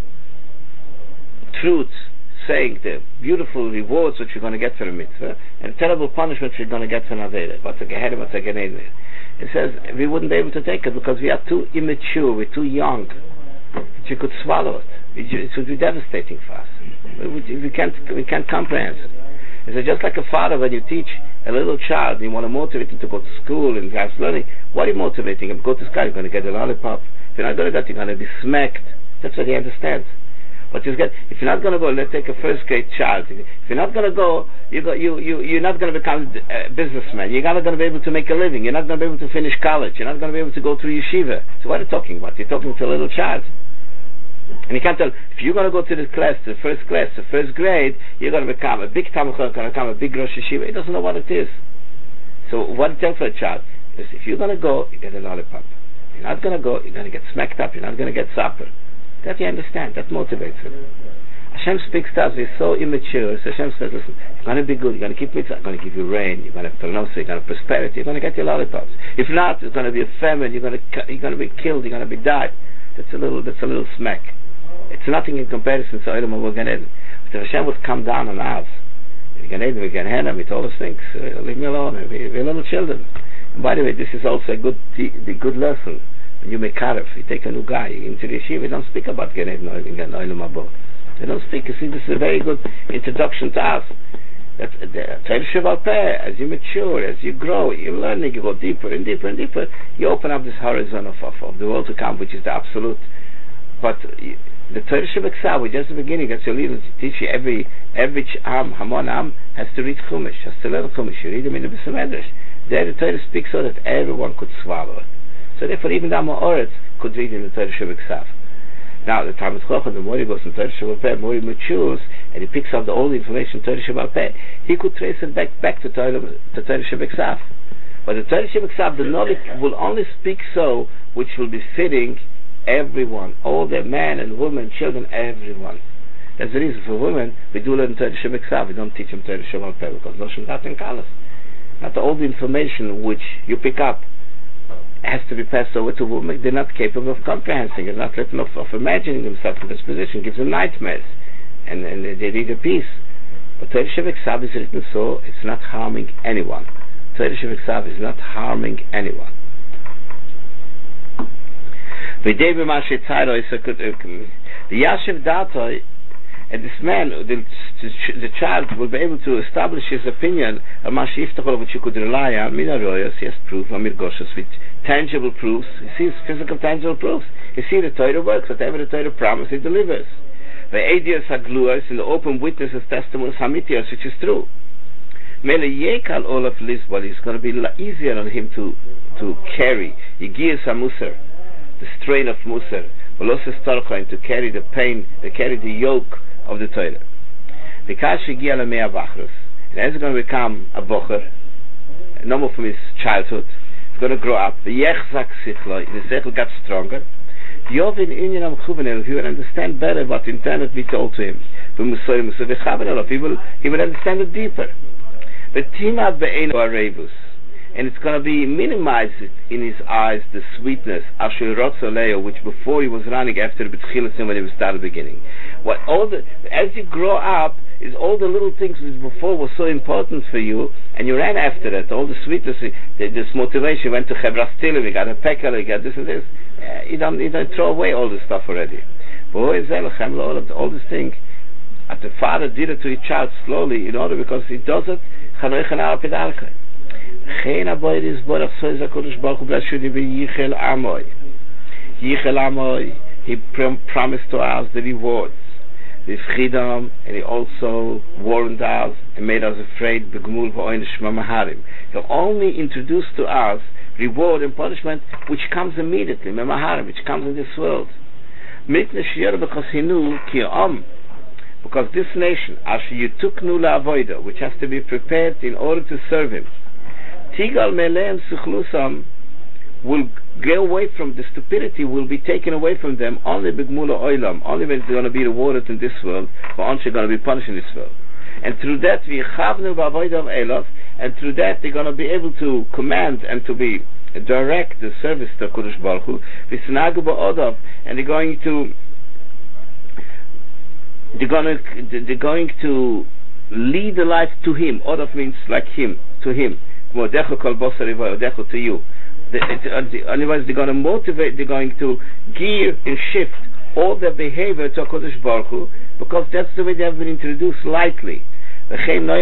S1: truth, saying the beautiful rewards which you're going to get for a mitzvah and terrible punishments you're going to get for an avera? What's a gehenna, what's a gehenna? It says we wouldn't be able to take it because we are too immature, we're too young that you could swallow it. It would be devastating for us. We, we can't we can't comprehend it. It's just like a father when you teach a little child, you want to motivate him to go to school and have learning. What are you motivating him? Go to school, you're going to get a lollipop. If you're not going to get, you're going to be smacked. That's what he understands. But you get, if you're not going to go, let's take a first grade child. If you're not going to go, you go, you you you're not going to become a businessman. You're not going to be able to make a living. You're not going to be able to finish college. You're not going to be able to go through yeshiva. So what are you talking about? You're talking to a little child. And you can't tell, if you're going to go to the class, the first class, the first grade, you're going to become a big Talmud, you're going to become a big Rosh Yeshiva. He doesn't know what it is. So what do you tell for a child? Is if you're going to go, you get a lollipop. If you're not going to go, you're going to get smacked up. You're not going to get supper. That you understand. That motivates him. Hashem speaks to us. We're so immature. So Hashem says, listen, you're going to be good. You're going to keep mitzvah. I'm going to give you rain. You're going to have parnasa. You're going to have prosperity. You're going to get your lollipops. If not, it's going to be a famine. You're going to you're going to be killed. You're going to be died. That's a little. That's a little smack. It's nothing in comparison to Olam Haba Gan Eden. If Hashem would come down on us, we Gan Eden, we Gan Hena, with all those things, uh, leave me alone. We, we're little children. And by the way, this is also a good the good lesson. When you make karef, you take a new guy into the yeshiva, we don't speak about Gan Eden or Olam Haba. They don't speak. You see, this is a very good introduction to us. That as you mature, as you grow, you're learning, you go deeper and deeper and deeper. You open up this horizon of, of, of the world to come, which is the absolute. But you, the Torah Shebeksav, which is the beginning, that's your leader to teach you every every Am, Hamon Am, has to read Chumash, has to learn Chumash. You read them in the Beis Medrash. There the Torah speaks so that everyone could swallow it. So therefore even the Amoritz could read in the Torah Shebeksav. Now the Talmud Chacham, the more he goes in Torah Shebal Peh, the more he matures, and he picks up the all the information in Torah Shebal Peh, he could trace it back back to Torah, to Torah Shebeksav. But the Torah Shebeksav, the knowledge will only speak so, which will be fitting everyone, all the men and women, children, everyone. That's the reason for women, we do learn Torah Shebeksav, we don't teach them Torah Shebal Peh, because no Shemdat and Kalas. Not all the information which you pick up has to be passed over to women. They're not capable of comprehending, they're not capable of, of imagining themselves in this position, gives them nightmares, and, and they need a peace. But Torah Shebeksav is written so, it's not harming anyone. Torah Shebeksav is not harming anyone. The Yashiv Datoi, and this man, the, the child, will be able to establish his opinion of Mashiach, which you could rely on. Minaroyos, he has proof, Amir Goshas, with tangible proofs. He sees physical, tangible proofs. He sees the Torah works, whatever the Torah promises, it delivers. The Adios Hagluas, in the open witnesses, testimonies, Hamitios, which is true. Mele Yekal Olaf Lisbon, it's going to be easier on him to to carry. Yigiyas HaMusar, the strain of Musar. and to carry the pain, to carry the yoke of the Torah. The Kashi Giala Mea Bachrus, and as he's going to become a bocher, no more from his childhood, he's going to grow up. The Yechzak Sichlo, the Sechel got stronger. The Yovin Inyan Am Chuvenel, he will understand better what intended be told to him. He will, he will understand it deeper. The Timad Be'enu Arebus, and it's going to be minimized in his eyes, the sweetness, Asher Rotzoleo, which before he was running after the B'tchilasim when he was started beginning. What all the, as you grow up, is all the little things which before were so important for you, and you ran after it, all the sweetness, the, this motivation, you went to Chevras Tilim, you got a pekel, you got this and this, uh, you, don't, you don't throw away all this stuff already. All this thing, at the father did it to his child slowly, in order, because he does it, Chein Aboy is Borach Soiz HaKadosh Baruch Hu blessed should be Yichel Amoy. Yichel Amoy, he prom- promised to us the rewards, the freedom, and he also warned us and made us afraid. Begmul v'oinish mamaharim. He only introduced to us reward and punishment which comes immediately, mamaharim, which comes in this world. Mitne Shiyar because he knew ki om, because this nation, Asher Yituknu la'avoida, which has to be prepared in order to serve him. Tigal Meleim Suchlusam will go away from the stupidity, will be taken away from them only B'Gmula Oilam, only when it's going to be rewarded in this world, or only going to be punished in this world. And through that, we Chavnu B'Avoid of Elof, and through that, they're going to be able to command and to be direct the service to Kodesh Baruch Hu, V'Snagu Ba'odav, and they're going to they're going to they're going to lead the life to him. Odav means like him, to him. To you. The, the, otherwise, they're going to motivate, they're going to gear and shift all their behavior to HaKadosh Baruch Hu, because that's the way they have been introduced lightly. So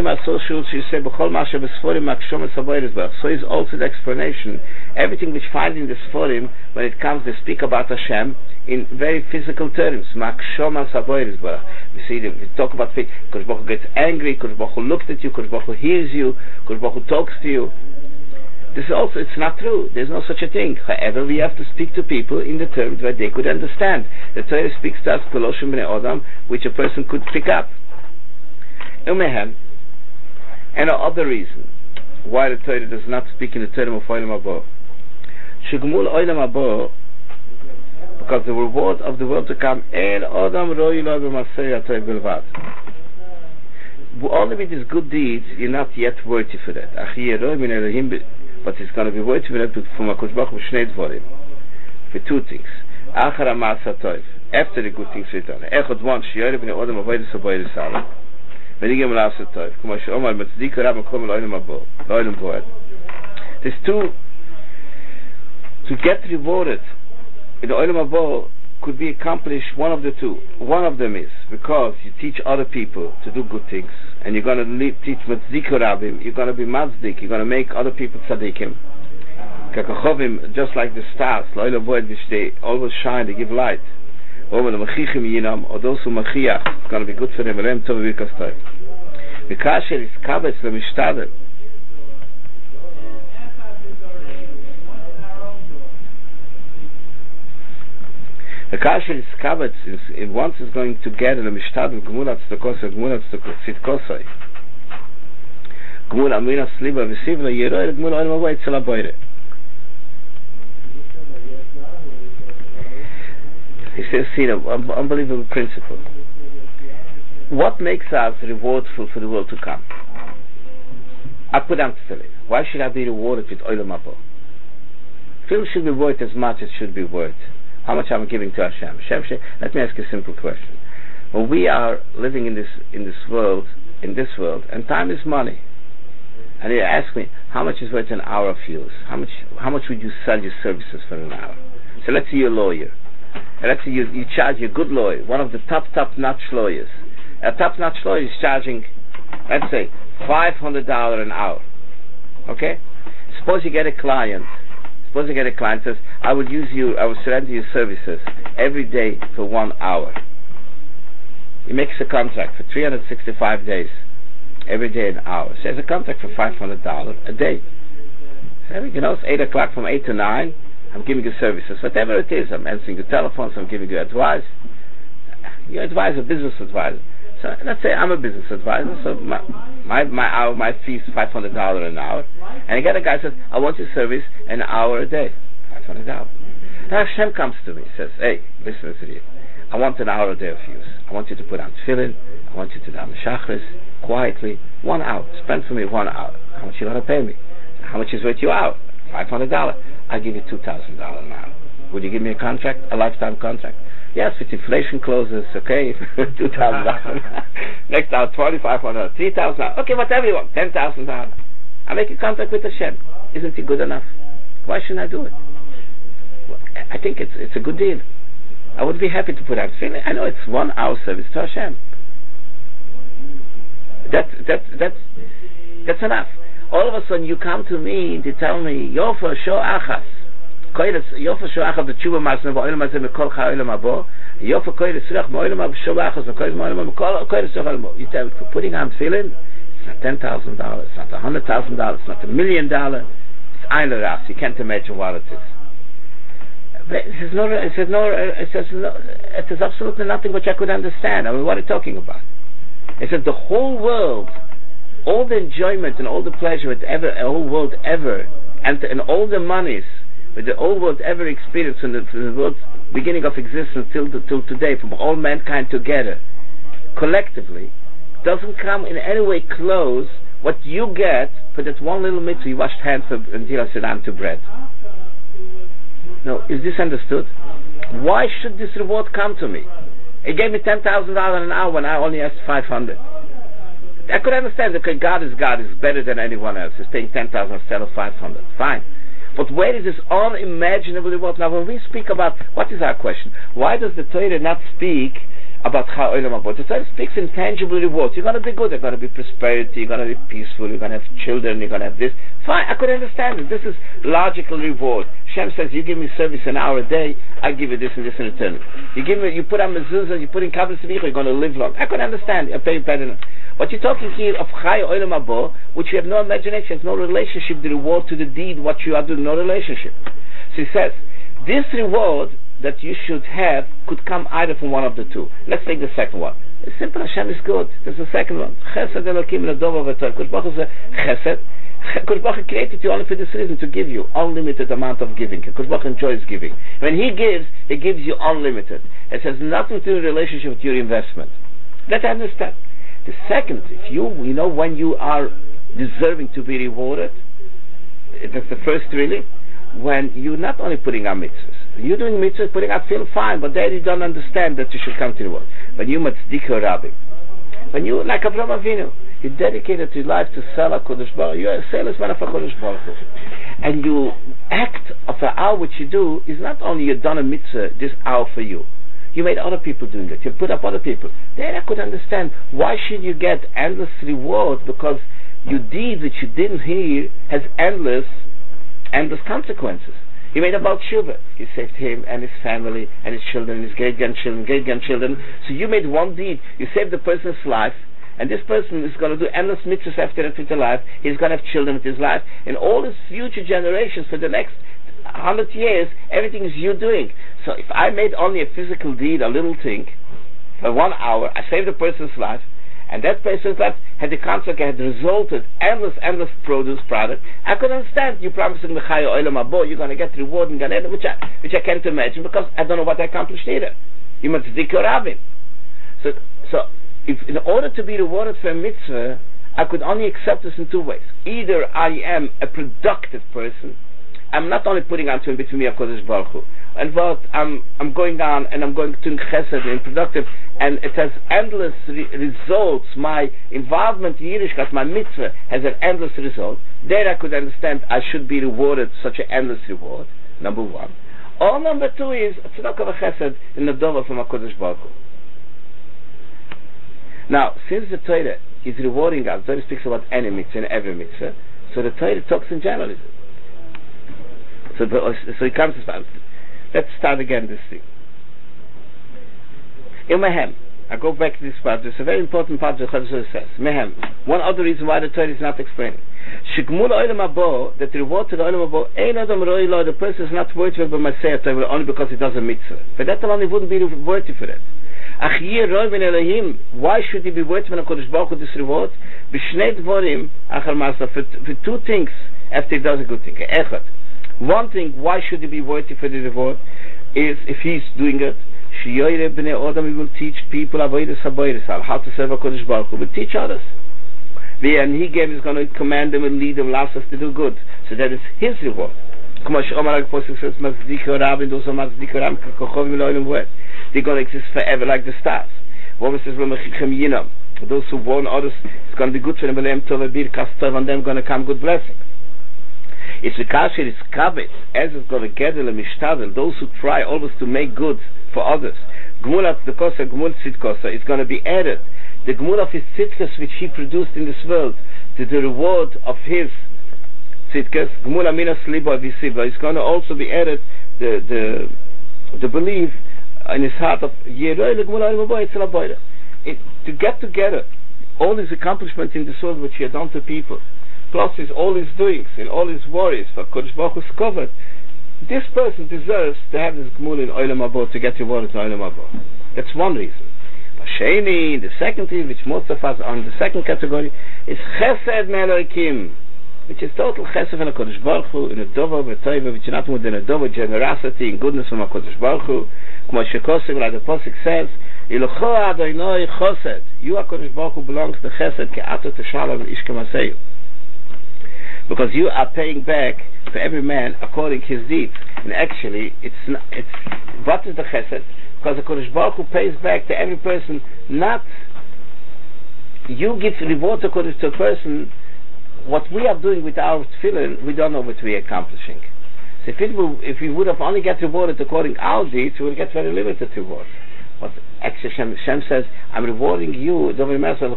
S1: is also the explanation. Everything which finds in the Sforim, when it comes to speak about Hashem, in very physical terms. We see them, we talk about faith. Kodesh Baruch Hu gets angry, Kodesh Baruch Hu looks at you, Kodesh Baruch Hu hears you, Kodesh Baruch Hu talks to you. This is also, it's not true. There's no such a thing. However, we have to speak to people in the terms where they could understand. The Torah speaks to us, Koloshim Bnei Odam, which a person could pick up. Umehem, and another reason why the Torah does not speak in the term of Olam Haba. Shugmul Olam Haba, because the reward of the world to come, El Odam Roi Lo B'Masei HaTorah Bilvad. Only with these good deeds, you're not yet worthy for that. But it's going to be worthy for that from HaKadosh Baruch Hu Shnei Dvorim, for two things. Achar HaMa'aseh HaTov, after the good things return. Echad one, Shiyore B'nei Odam Avodas Avodas Salah. There's two, to get rewarded in the Olam Haba could be accomplished, one of the two. One of them is because you teach other people to do good things, and you're going to lead, teach Matzdik Rabim, you're going to be Mazdik, you're going to make other people Tzadikim. Just like the stars, which they always shine, they give light. Or those who Machiach, it's going to be good for them. The Kasher is Kabetz Lemishtader. The Kasher is Kabetz, in once is going together the Mishtadel Gmulat Stokosai, Gmulat Sitkosai. Gmul Amina Sliba Vesivla Yeroy, Gmul Olam Haba Etzel HaBoire. He says, see, an unbelievable principle. What makes us rewardful for the world to come? I put down to it. Why should I be rewarded with Olam Haba? Film should be worth as much as should be worth. How much I'm giving to Hashem. Hashem. Let me ask you a simple question. When we are living in this in this world, in this world, and time is money, and you ask me how much is worth an hour of yours? How much? How much would you sell your services for an hour? So let's say you're a lawyer. And let's say you, you charge a good lawyer, one of the top, top-notch lawyers. A top-notch lawyer is charging, let's say, five hundred dollars an hour. Okay? Suppose you get a client. Suppose you get a client says, I will use you, I will surrender your services every day for one hour. He makes a contract for three hundred sixty-five days, every day an hour. So he has a contract for five hundred dollars a day. So, you know, it's eight o'clock from eight to nine. I'm giving you services, whatever it is. I'm answering your telephones, I'm giving you advice. Your advisor, business advisor. So let's say I'm a business advisor, so my my my, hour, my fee is five hundred dollars an hour, and I get a guy who says, I want your service an hour a day, five hundred dollars. Now Hashem comes to me, says, hey, listen to you. I want an hour a day of use. I want you to put on tefillin. I want you to daven shachris quietly, one hour. Spend for me one hour. How much you gonna pay me? How much is worth your hour? Five hundred dollars. I give you two thousand dollars an hour. Would you give me a contract, a lifetime contract? Yes, with inflation clauses, okay, two thousand dollars. Next hour, twenty-five hundred dollars, three thousand dollars. Okay, whatever you want, ten thousand dollars. I make a contract with Hashem. Isn't it good enough? Why shouldn't I do it? Well, I think it's it's a good deal. I would be happy to put out. I know it's one hour service to Hashem. That that that's that's enough. All of a sudden, you come to me to tell me you're for sure achas. You're for sure achas the tshuva masna va'olam hazeh mekol cha'olam habo. You're for koyres sulach va'olam habo sure achas v'koyres va'olam habo koyres sulach habo. You tell me for putting on tefillin, it's not ten thousand dollars, it's not a hundred thousand dollars, it's not a million dollars. It's ein ras. You can't imagine what it is. It says no. It says no. It says no. It says absolutely nothing which I could understand. I mean, what are you talking about? It says the whole world, all the enjoyment and all the pleasure that ever, the whole world ever, and and all the monies that the whole world ever experienced from the, from the world's beginning of existence till the, till today, from all mankind together, collectively, doesn't come in any way close what you get for that one little mitzvah you washed hands for until I sit down to bread. No, is this understood? Why should this reward come to me? He gave me ten thousand dollars an hour when I only asked five hundred. I could understand that okay, God is God, is better than anyone else. He's paying ten thousand instead of five hundred. Fine. But where is this unimaginable reward? Now when we speak about, what is our question? Why does the Torah not speak about Cha'olam Habo? The Torah speaks in tangible rewards. You're going to be good, you're going to be prosperity, you're going to be peaceful, you're going to have children, you're going to have this. Fine, I could understand it. This is logical reward. Shem says, you give me service an hour a day, I give you this and this in return. You give me, you put on mezuzah, you put in kabel tzvicha, you're going to live long. I could understand. I pay better. But you're talking here of Chai Olam Habo, which you have no imagination, has no relationship, the reward to the deed, what you are doing, no relationship. So he says, this reward that you should have could come either from one of the two. Let's take the second one. It's simple, Hashem is good. There's the second one. Chesed Elokim L'Dova V'Tor. Kodesh Baruch Hu is a chesed. Kodesh Baruch Hu created you only for this reason, to give you unlimited amount of giving. Kodesh Baruch Hu enjoys giving. When He gives, He gives you unlimited. It has nothing to do with relationship with your investment. Let's understand. The second, if you, you know, when you are deserving to be rewarded, that's the first really, when you're not only putting on mitzvahs, you're doing mitzvahs, putting out feel fine, but there you don't understand that you should come to the world. When you matzdika rabbi, when you, like Avraham Avinu, you dedicated your life to Salah Kodesh Baruch Hu, you're a salesman of Kodesh Baruch Hu. And you act of the hour which you do is not only you've done a mitzvah this hour for you, you made other people doing it, you put up other people. Then I could understand, why should you get endless reward, because your deed which you didn't hear has endless, endless consequences. He made about Shuvah. He saved him and his family and his children, his great-grandchildren, great-grandchildren. So you made one deed. You saved the person's life, and this person is going to do endless mitzvahs after that with his life. He's going to have children with his life. And all his future generations for the next hundred years, everything is you doing. So if I made only a physical deed, a little thing, for one hour, I saved the person's life, and that person's life had the consequence, had resulted endless, endless produce product. I could understand you promising the Chai Olam Habo, you're going to get reward in Gan Eden, which I, which I can't imagine, because I don't know what I accomplished either. You must dik your rabbi. So, so if in order to be rewarded for a mitzvah, I could only accept this in two ways. Either I am a productive person, I'm not only putting on to between me and Kodesh Baruch Hu, and what I'm I'm going on and I'm going to chesed and productive, and it has endless re- results. My involvement in Yiddishkeit, my mitzvah, has an endless result. There I could understand I should be rewarded such an endless reward. Number one. Or number two is a tzedakah v'chesed in the dova from Kodesh Baruch Hu. Now, since the Torah is rewarding us, the Torah speaks about any mitzvah and every mitzvah, so the Torah talks in general. So, so it comes to, let's start again this thing. In Mehem, I go back to this part. There's a very important part that the Chazal says. Mehem. One other reason why the Torah is not explaining. Shigmul Olam Haba, that the reward to the Olam Haba, Ein Adam Roi Lo, the person is not worthy of Maseh Torah only because he does a mitzvah. For that alone he wouldn't be worthy for it. Ach Yeh Roi Ben Elohim, why should he be worthy for HaKadosh Baruch Hu this reward? B'shnei Dvorim, Achar Masa, for two things after he does a good thing. Echad. One thing, why should he be worthy for the reward, is if he's doing it, Shiyoyre B'nei Odom, he will teach people Avodas HaBoros, how to serve HaKadosh Baruch Hu, he will teach others. And he gave is going to command them and lead them, allows us to do good. So that is his reward. They're going to exist forever like the stars. Those who warn others, it's going to be good for them, and them going to come good blessing. It's the kasher is kabet, as it's going to get the mishtadel, those who try always to make good for others. Gmulat the kosa, gmul tzidkosa, it's going to be added. The gmul of his tzidkas which he produced in this world, to the reward of his tzidkas, gmul aminas libo avisiba, it's going to also be added the the the belief in his heart of Yeroi le gmul alim aboy etzel aboyda. To get together all his accomplishments in this world which he had done to people, plus his all his doings and all his worries for Kodesh Baruch Hu's covered, this person deserves to have this gmul in Olam Haba, to get reward in Olam Haba. That's one reason. Sheni, the second thing which most of us are in the second category, is Chesed Me'Elokim, which is total Chesed from HaKadosh Baruch Hu, in a Dova V'Toiva, which is not more than a Dova generosity and goodness from HaKadosh Baruch Hu. K'mo Shekosem, like the Pasuk says, Ilocho Adonai Chesed, you HaKadosh Baruch Hu belongs to Chesed, Ke'ato Teshalom Ish K'Maseyu, because you are paying back for every man according to his deeds. And actually, it's not, it's what is the Chesed? Because the Kodesh Baruch Hu pays back to every person, not you give reward to Kodesh to a person. What we are doing with our tefillin, we don't know what we are accomplishing. So if, it will, if we would have only get rewarded according to our deeds, we would get very limited reward. But actually Shem, Shem says, I'm rewarding you, you're going to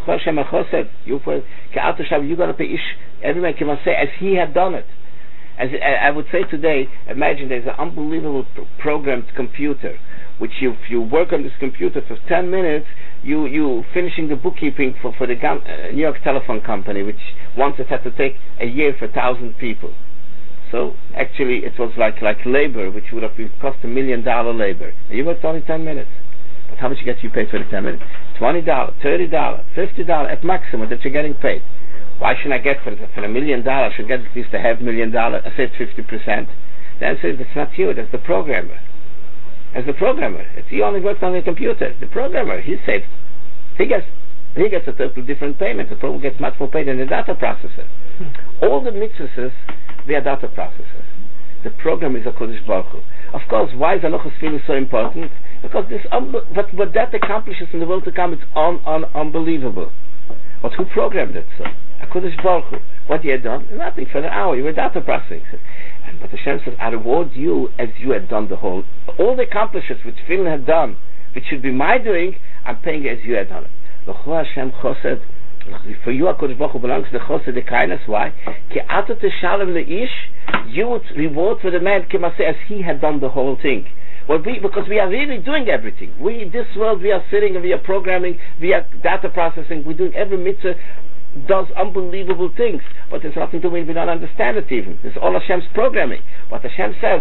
S1: pay ish, every man can say as he had done it. As I would say today, imagine there's an unbelievable programmed computer, which you, if you work on this computer for ten minutes, you you finishing the bookkeeping for, for the uh, New York Telephone Company, which once it had to take a year for a thousand people. So actually it was like like labor, which would have been cost a million dollar labor. And you worked only ten minutes. But how much you get you paid for the ten minutes? Twenty dollars, thirty dollars, fifty dollars at maximum that you're getting paid. Why shouldn't I get for, for a million dollars? I should get at least a half million dollars. I said fifty percent. The answer is, it's not you, that's the programmer. As the programmer, it's, he only works on the computer. The programmer, he saves. He gets he gets a totally different payment. The programmer gets much more paid than the data processor. All the mitzvahs, they are data processors. The program is a Kodesh Baruch Hu. Of course, why is Anochos Tefillah so important? Because this, um, what, what that accomplishes in the world to come, it's un, un, unbelievable. But who programmed it so? A Kodesh Baruch Hu. What you had done? Nothing. For an hour, you were data processing. And but Hashem says, I reward you as you had done the whole. All the accomplishments which Tefillah had done, which should be my doing, I'm paying as you had done it. L'chu Hashem Chosed. For you, HaKadosh Baruch Hu belongs to the Chosed, the kindness. Why? Ki ato teshalem leish, you would reward for the man as he had done the whole thing. Well, we, because we are really doing everything. We, in this world, we are sitting and we are programming, we are data processing, we're doing every mitzvah, does unbelievable things, but there's nothing to do, we don't understand it even. It's all Hashem's programming. What Hashem says,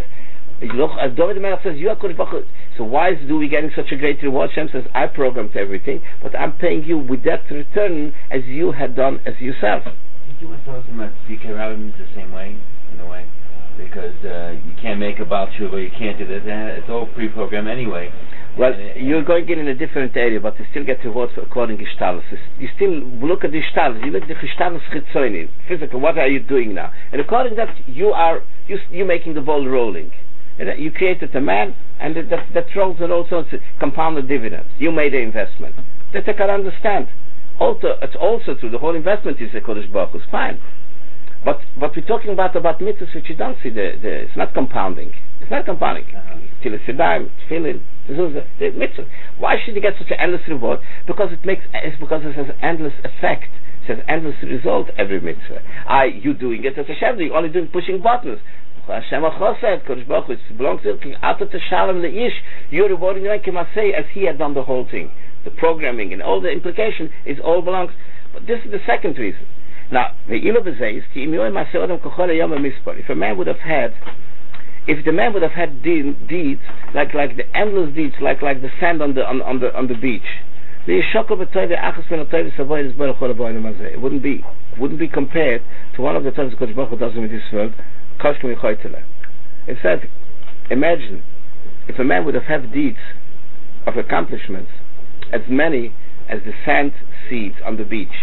S1: David Melech says, you are Kodesh Baruch Hu. So why do we getting such a great reward? Hashem says, I programmed everything, but I'm paying you with that return as you had done as yourself.
S5: You were talking about D K Rabin the same way, in a way, because uh, you can't make a Baal Tshuva, you can't do this, it's all pre-programmed anyway.
S1: Well, you're going in a different area, but you still get rewards according to Ishtalus. You still look at the Ishtalus. You look at the Ishtalus Chitzoini, physical. What are you doing now? And according to that, you are you you're making the ball rolling. And you created a man, and that that, that rolls and also compounded dividends. You made an investment. That I can understand. Also, it's also true. The whole investment is a Kodesh Baruch Hu. It's fine. But but we're talking about about mitzvahs which you don't see. The, the it's not compounding. It's not compounding. Till it's a dime, tefillin. Why should you get such an endless reward? Because it makes it's because it has an endless effect. It has endless result every mitzvah. I you doing it as Hashem doing, only doing pushing buttons. Hashem Chosed, Kodesh Baruch Hu, it belongs to him. Ato teshalem leish, you're rewarding him as he had done the whole thing. The programming and all the implication is all belongs. But this is the second reason. Now, the Ilu says, if a man would have had, if the man would have had de- deeds like like the endless deeds, like like the sand on the on, on the on the beach, it wouldn't be wouldn't be compared to one of the times Kodesh Baruch Hu does in this world. It says, imagine if a man would have had deeds of accomplishments as many as the sand seeds on the beach,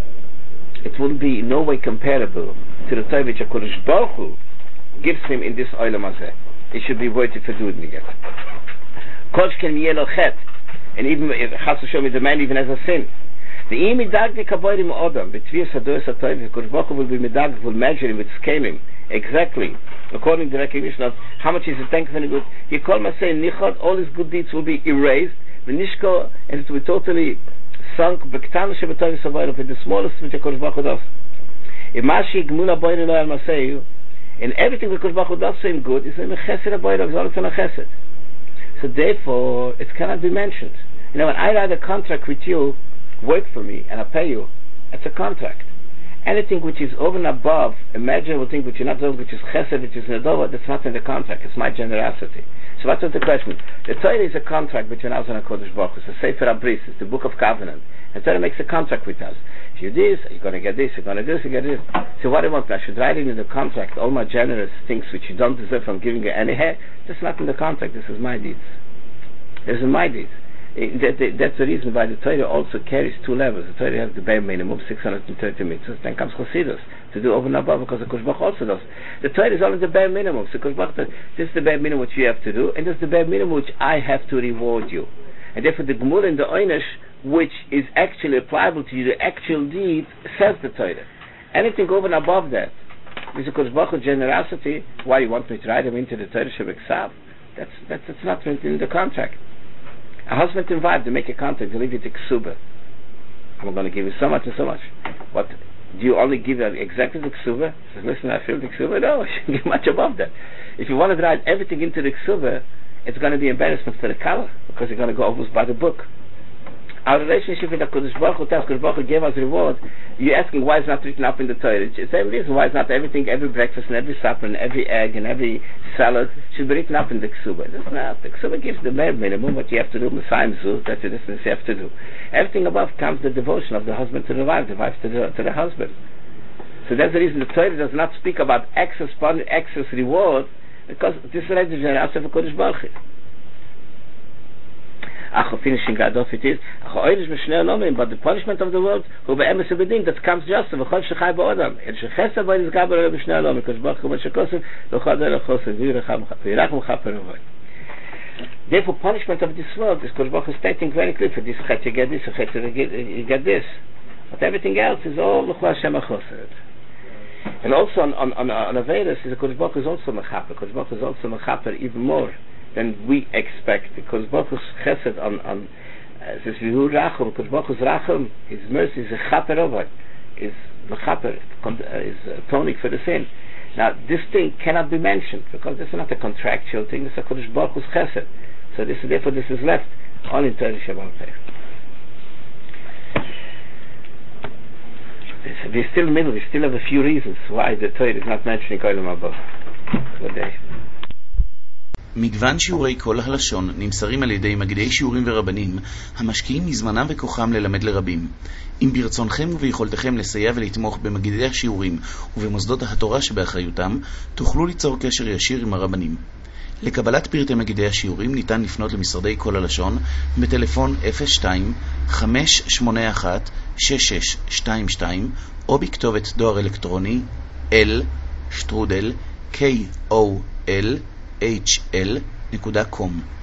S1: it wouldn't be in no way comparable to the time which a Kodesh Baruch Hu gives him in this olam hazeh. It should be worthy for doing it again. Kodesh can be yellow chet, and even Chas Hashem, the man even has a sin. The imidag the kaborim odam between sadois atoyv, Kodesh Baruch Hu will be midag, will measure him with scaling exactly according to the recognition of how much is the thank for good. He called me saying nichot, all his good deeds will be erased, the nishko, and it will be totally sunk. Bektan shebetoyv savoyim, in the smallest which a Kodesh Baruch Hu does. Imashi gmuna boyri lo al maseyu. And everything that Kodesh Baruch Hu does him good is in a chesed aboyra, is all it's on a chesed. So therefore, it cannot be mentioned. You know, when I write a contract with you, work for me, and I pay you, it's a contract. Anything which is over and above, imaginable thing which you're not doing, which is chesed, which is nedova, that's not in the contract, it's my generosity. So what's the question? The Torah is a contract between us and a Kodesh Baruch Hu. It's a Sefer Abris, it's the Book of Covenant. And Torah makes a contract with us. If you do this, you're going to get this, you're going to do this, you get this. So what do I want? I should write it in the contract, all my generous things which you don't deserve from giving you any hair. That's not in the contract, this is my deeds. This is my deeds. It, that, that, that's the reason why the Torah also carries two levels. The Torah has the bare minimum, six hundred thirty mitzvahs, then comes Chosidus, to do over and above, because the Kodesh Baruch Hu also does. The Torah is only the bare minimum. So Kodesh Baruch Hu, this is the bare minimum which you have to do, and this is the bare minimum which I have to reward you. And therefore the Gemul and the Oynish, which is actually applicable to you, the actual deed, says the Torah. Anything over and above that, is the Kodesh Baruch Hu generosity. Why you want me to write him into the Torah Shebeksav? That's that's that's not written in the contract. A husband and wife, they make a contract, they leave it to ksuba. I'm going to give you so much and so much. What, do you only give exactly the ksuba? He says, listen, I feel the ksuba. No, I shouldn't give much above that. If you want to write everything into the ksuba, it's going to be embarrassment for the Kala, because you're going to go almost by the book. Our relationship with the Kodesh Baruch Hu, Kodesh Baruch Hu gave us reward. You're asking why it's not written up in the Torah. It's the same reason why it's not everything, every breakfast and every supper and every egg and every salad should be written up in the Ksuba. It's not. The Ksuba gives the bare minimum, what you have to do, Messiah Zul, that's the distance you have to do. Everything above comes the devotion of the husband to the wife, the wife to the, to the husband. So that's the reason the Torah does not speak about excess punishment, excess reward, because this is the generosity of Kodesh Baruch Hu. Finishing that off, it is but the punishment of the world who be'emes ubedin, that comes just of chol shechai ba'odam el shechesa ba'in is gaber b'shnei alom because Baruch Hu b'shekosev l'chol derech chosed v'yiracham chaper avoid. Therefore, punishment of this world is Kodesh Baruch Hu stating very clearly, for this chet you get this, for chet you get this, but everything else is all l'chol Hashem achosed. And also on on on, on Averis, is Kodesh Baruch Hu is also mechaper. Kodesh Baruch Hu is also mechaper even more than we expect, because Baruch Hu's chesed on on says Vihu Rachum, because Baruch Hu's Rachum, His mercy is a chaper over, is mechaper, is atoning for the sin. Now this thing cannot be mentioned because this is not a contractual thing. This is a Kodesh Baruch Hu's chesed. So this is therefore this is left only in Torah Shabbat Peh. We're still in the middle. We still have a few reasons why the Torah is not mentioning Olam Haba. Good day.
S6: מגוון שיעורי כל הלשון נמסרים על ידי מגידי שיעורים ורבנים המשקיעים מזמנם וכוחם ללמד לרבים. אם ברצונכם וביכולתכם לסייע ולתמוך במגידי השיעורים ובמוסדות התורה שבאחריותם, תוכלו ליצור קשר ישיר עם הרבנים. לקבלת פרטי מגידי השיעורים ניתן לפנות למשרדי כל הלשון בטלפון אפס שתיים חמש שמונה אחת שש שש שתיים שתיים או בכתובת דואר אלקטרוני l שטרודל k o l h l dot com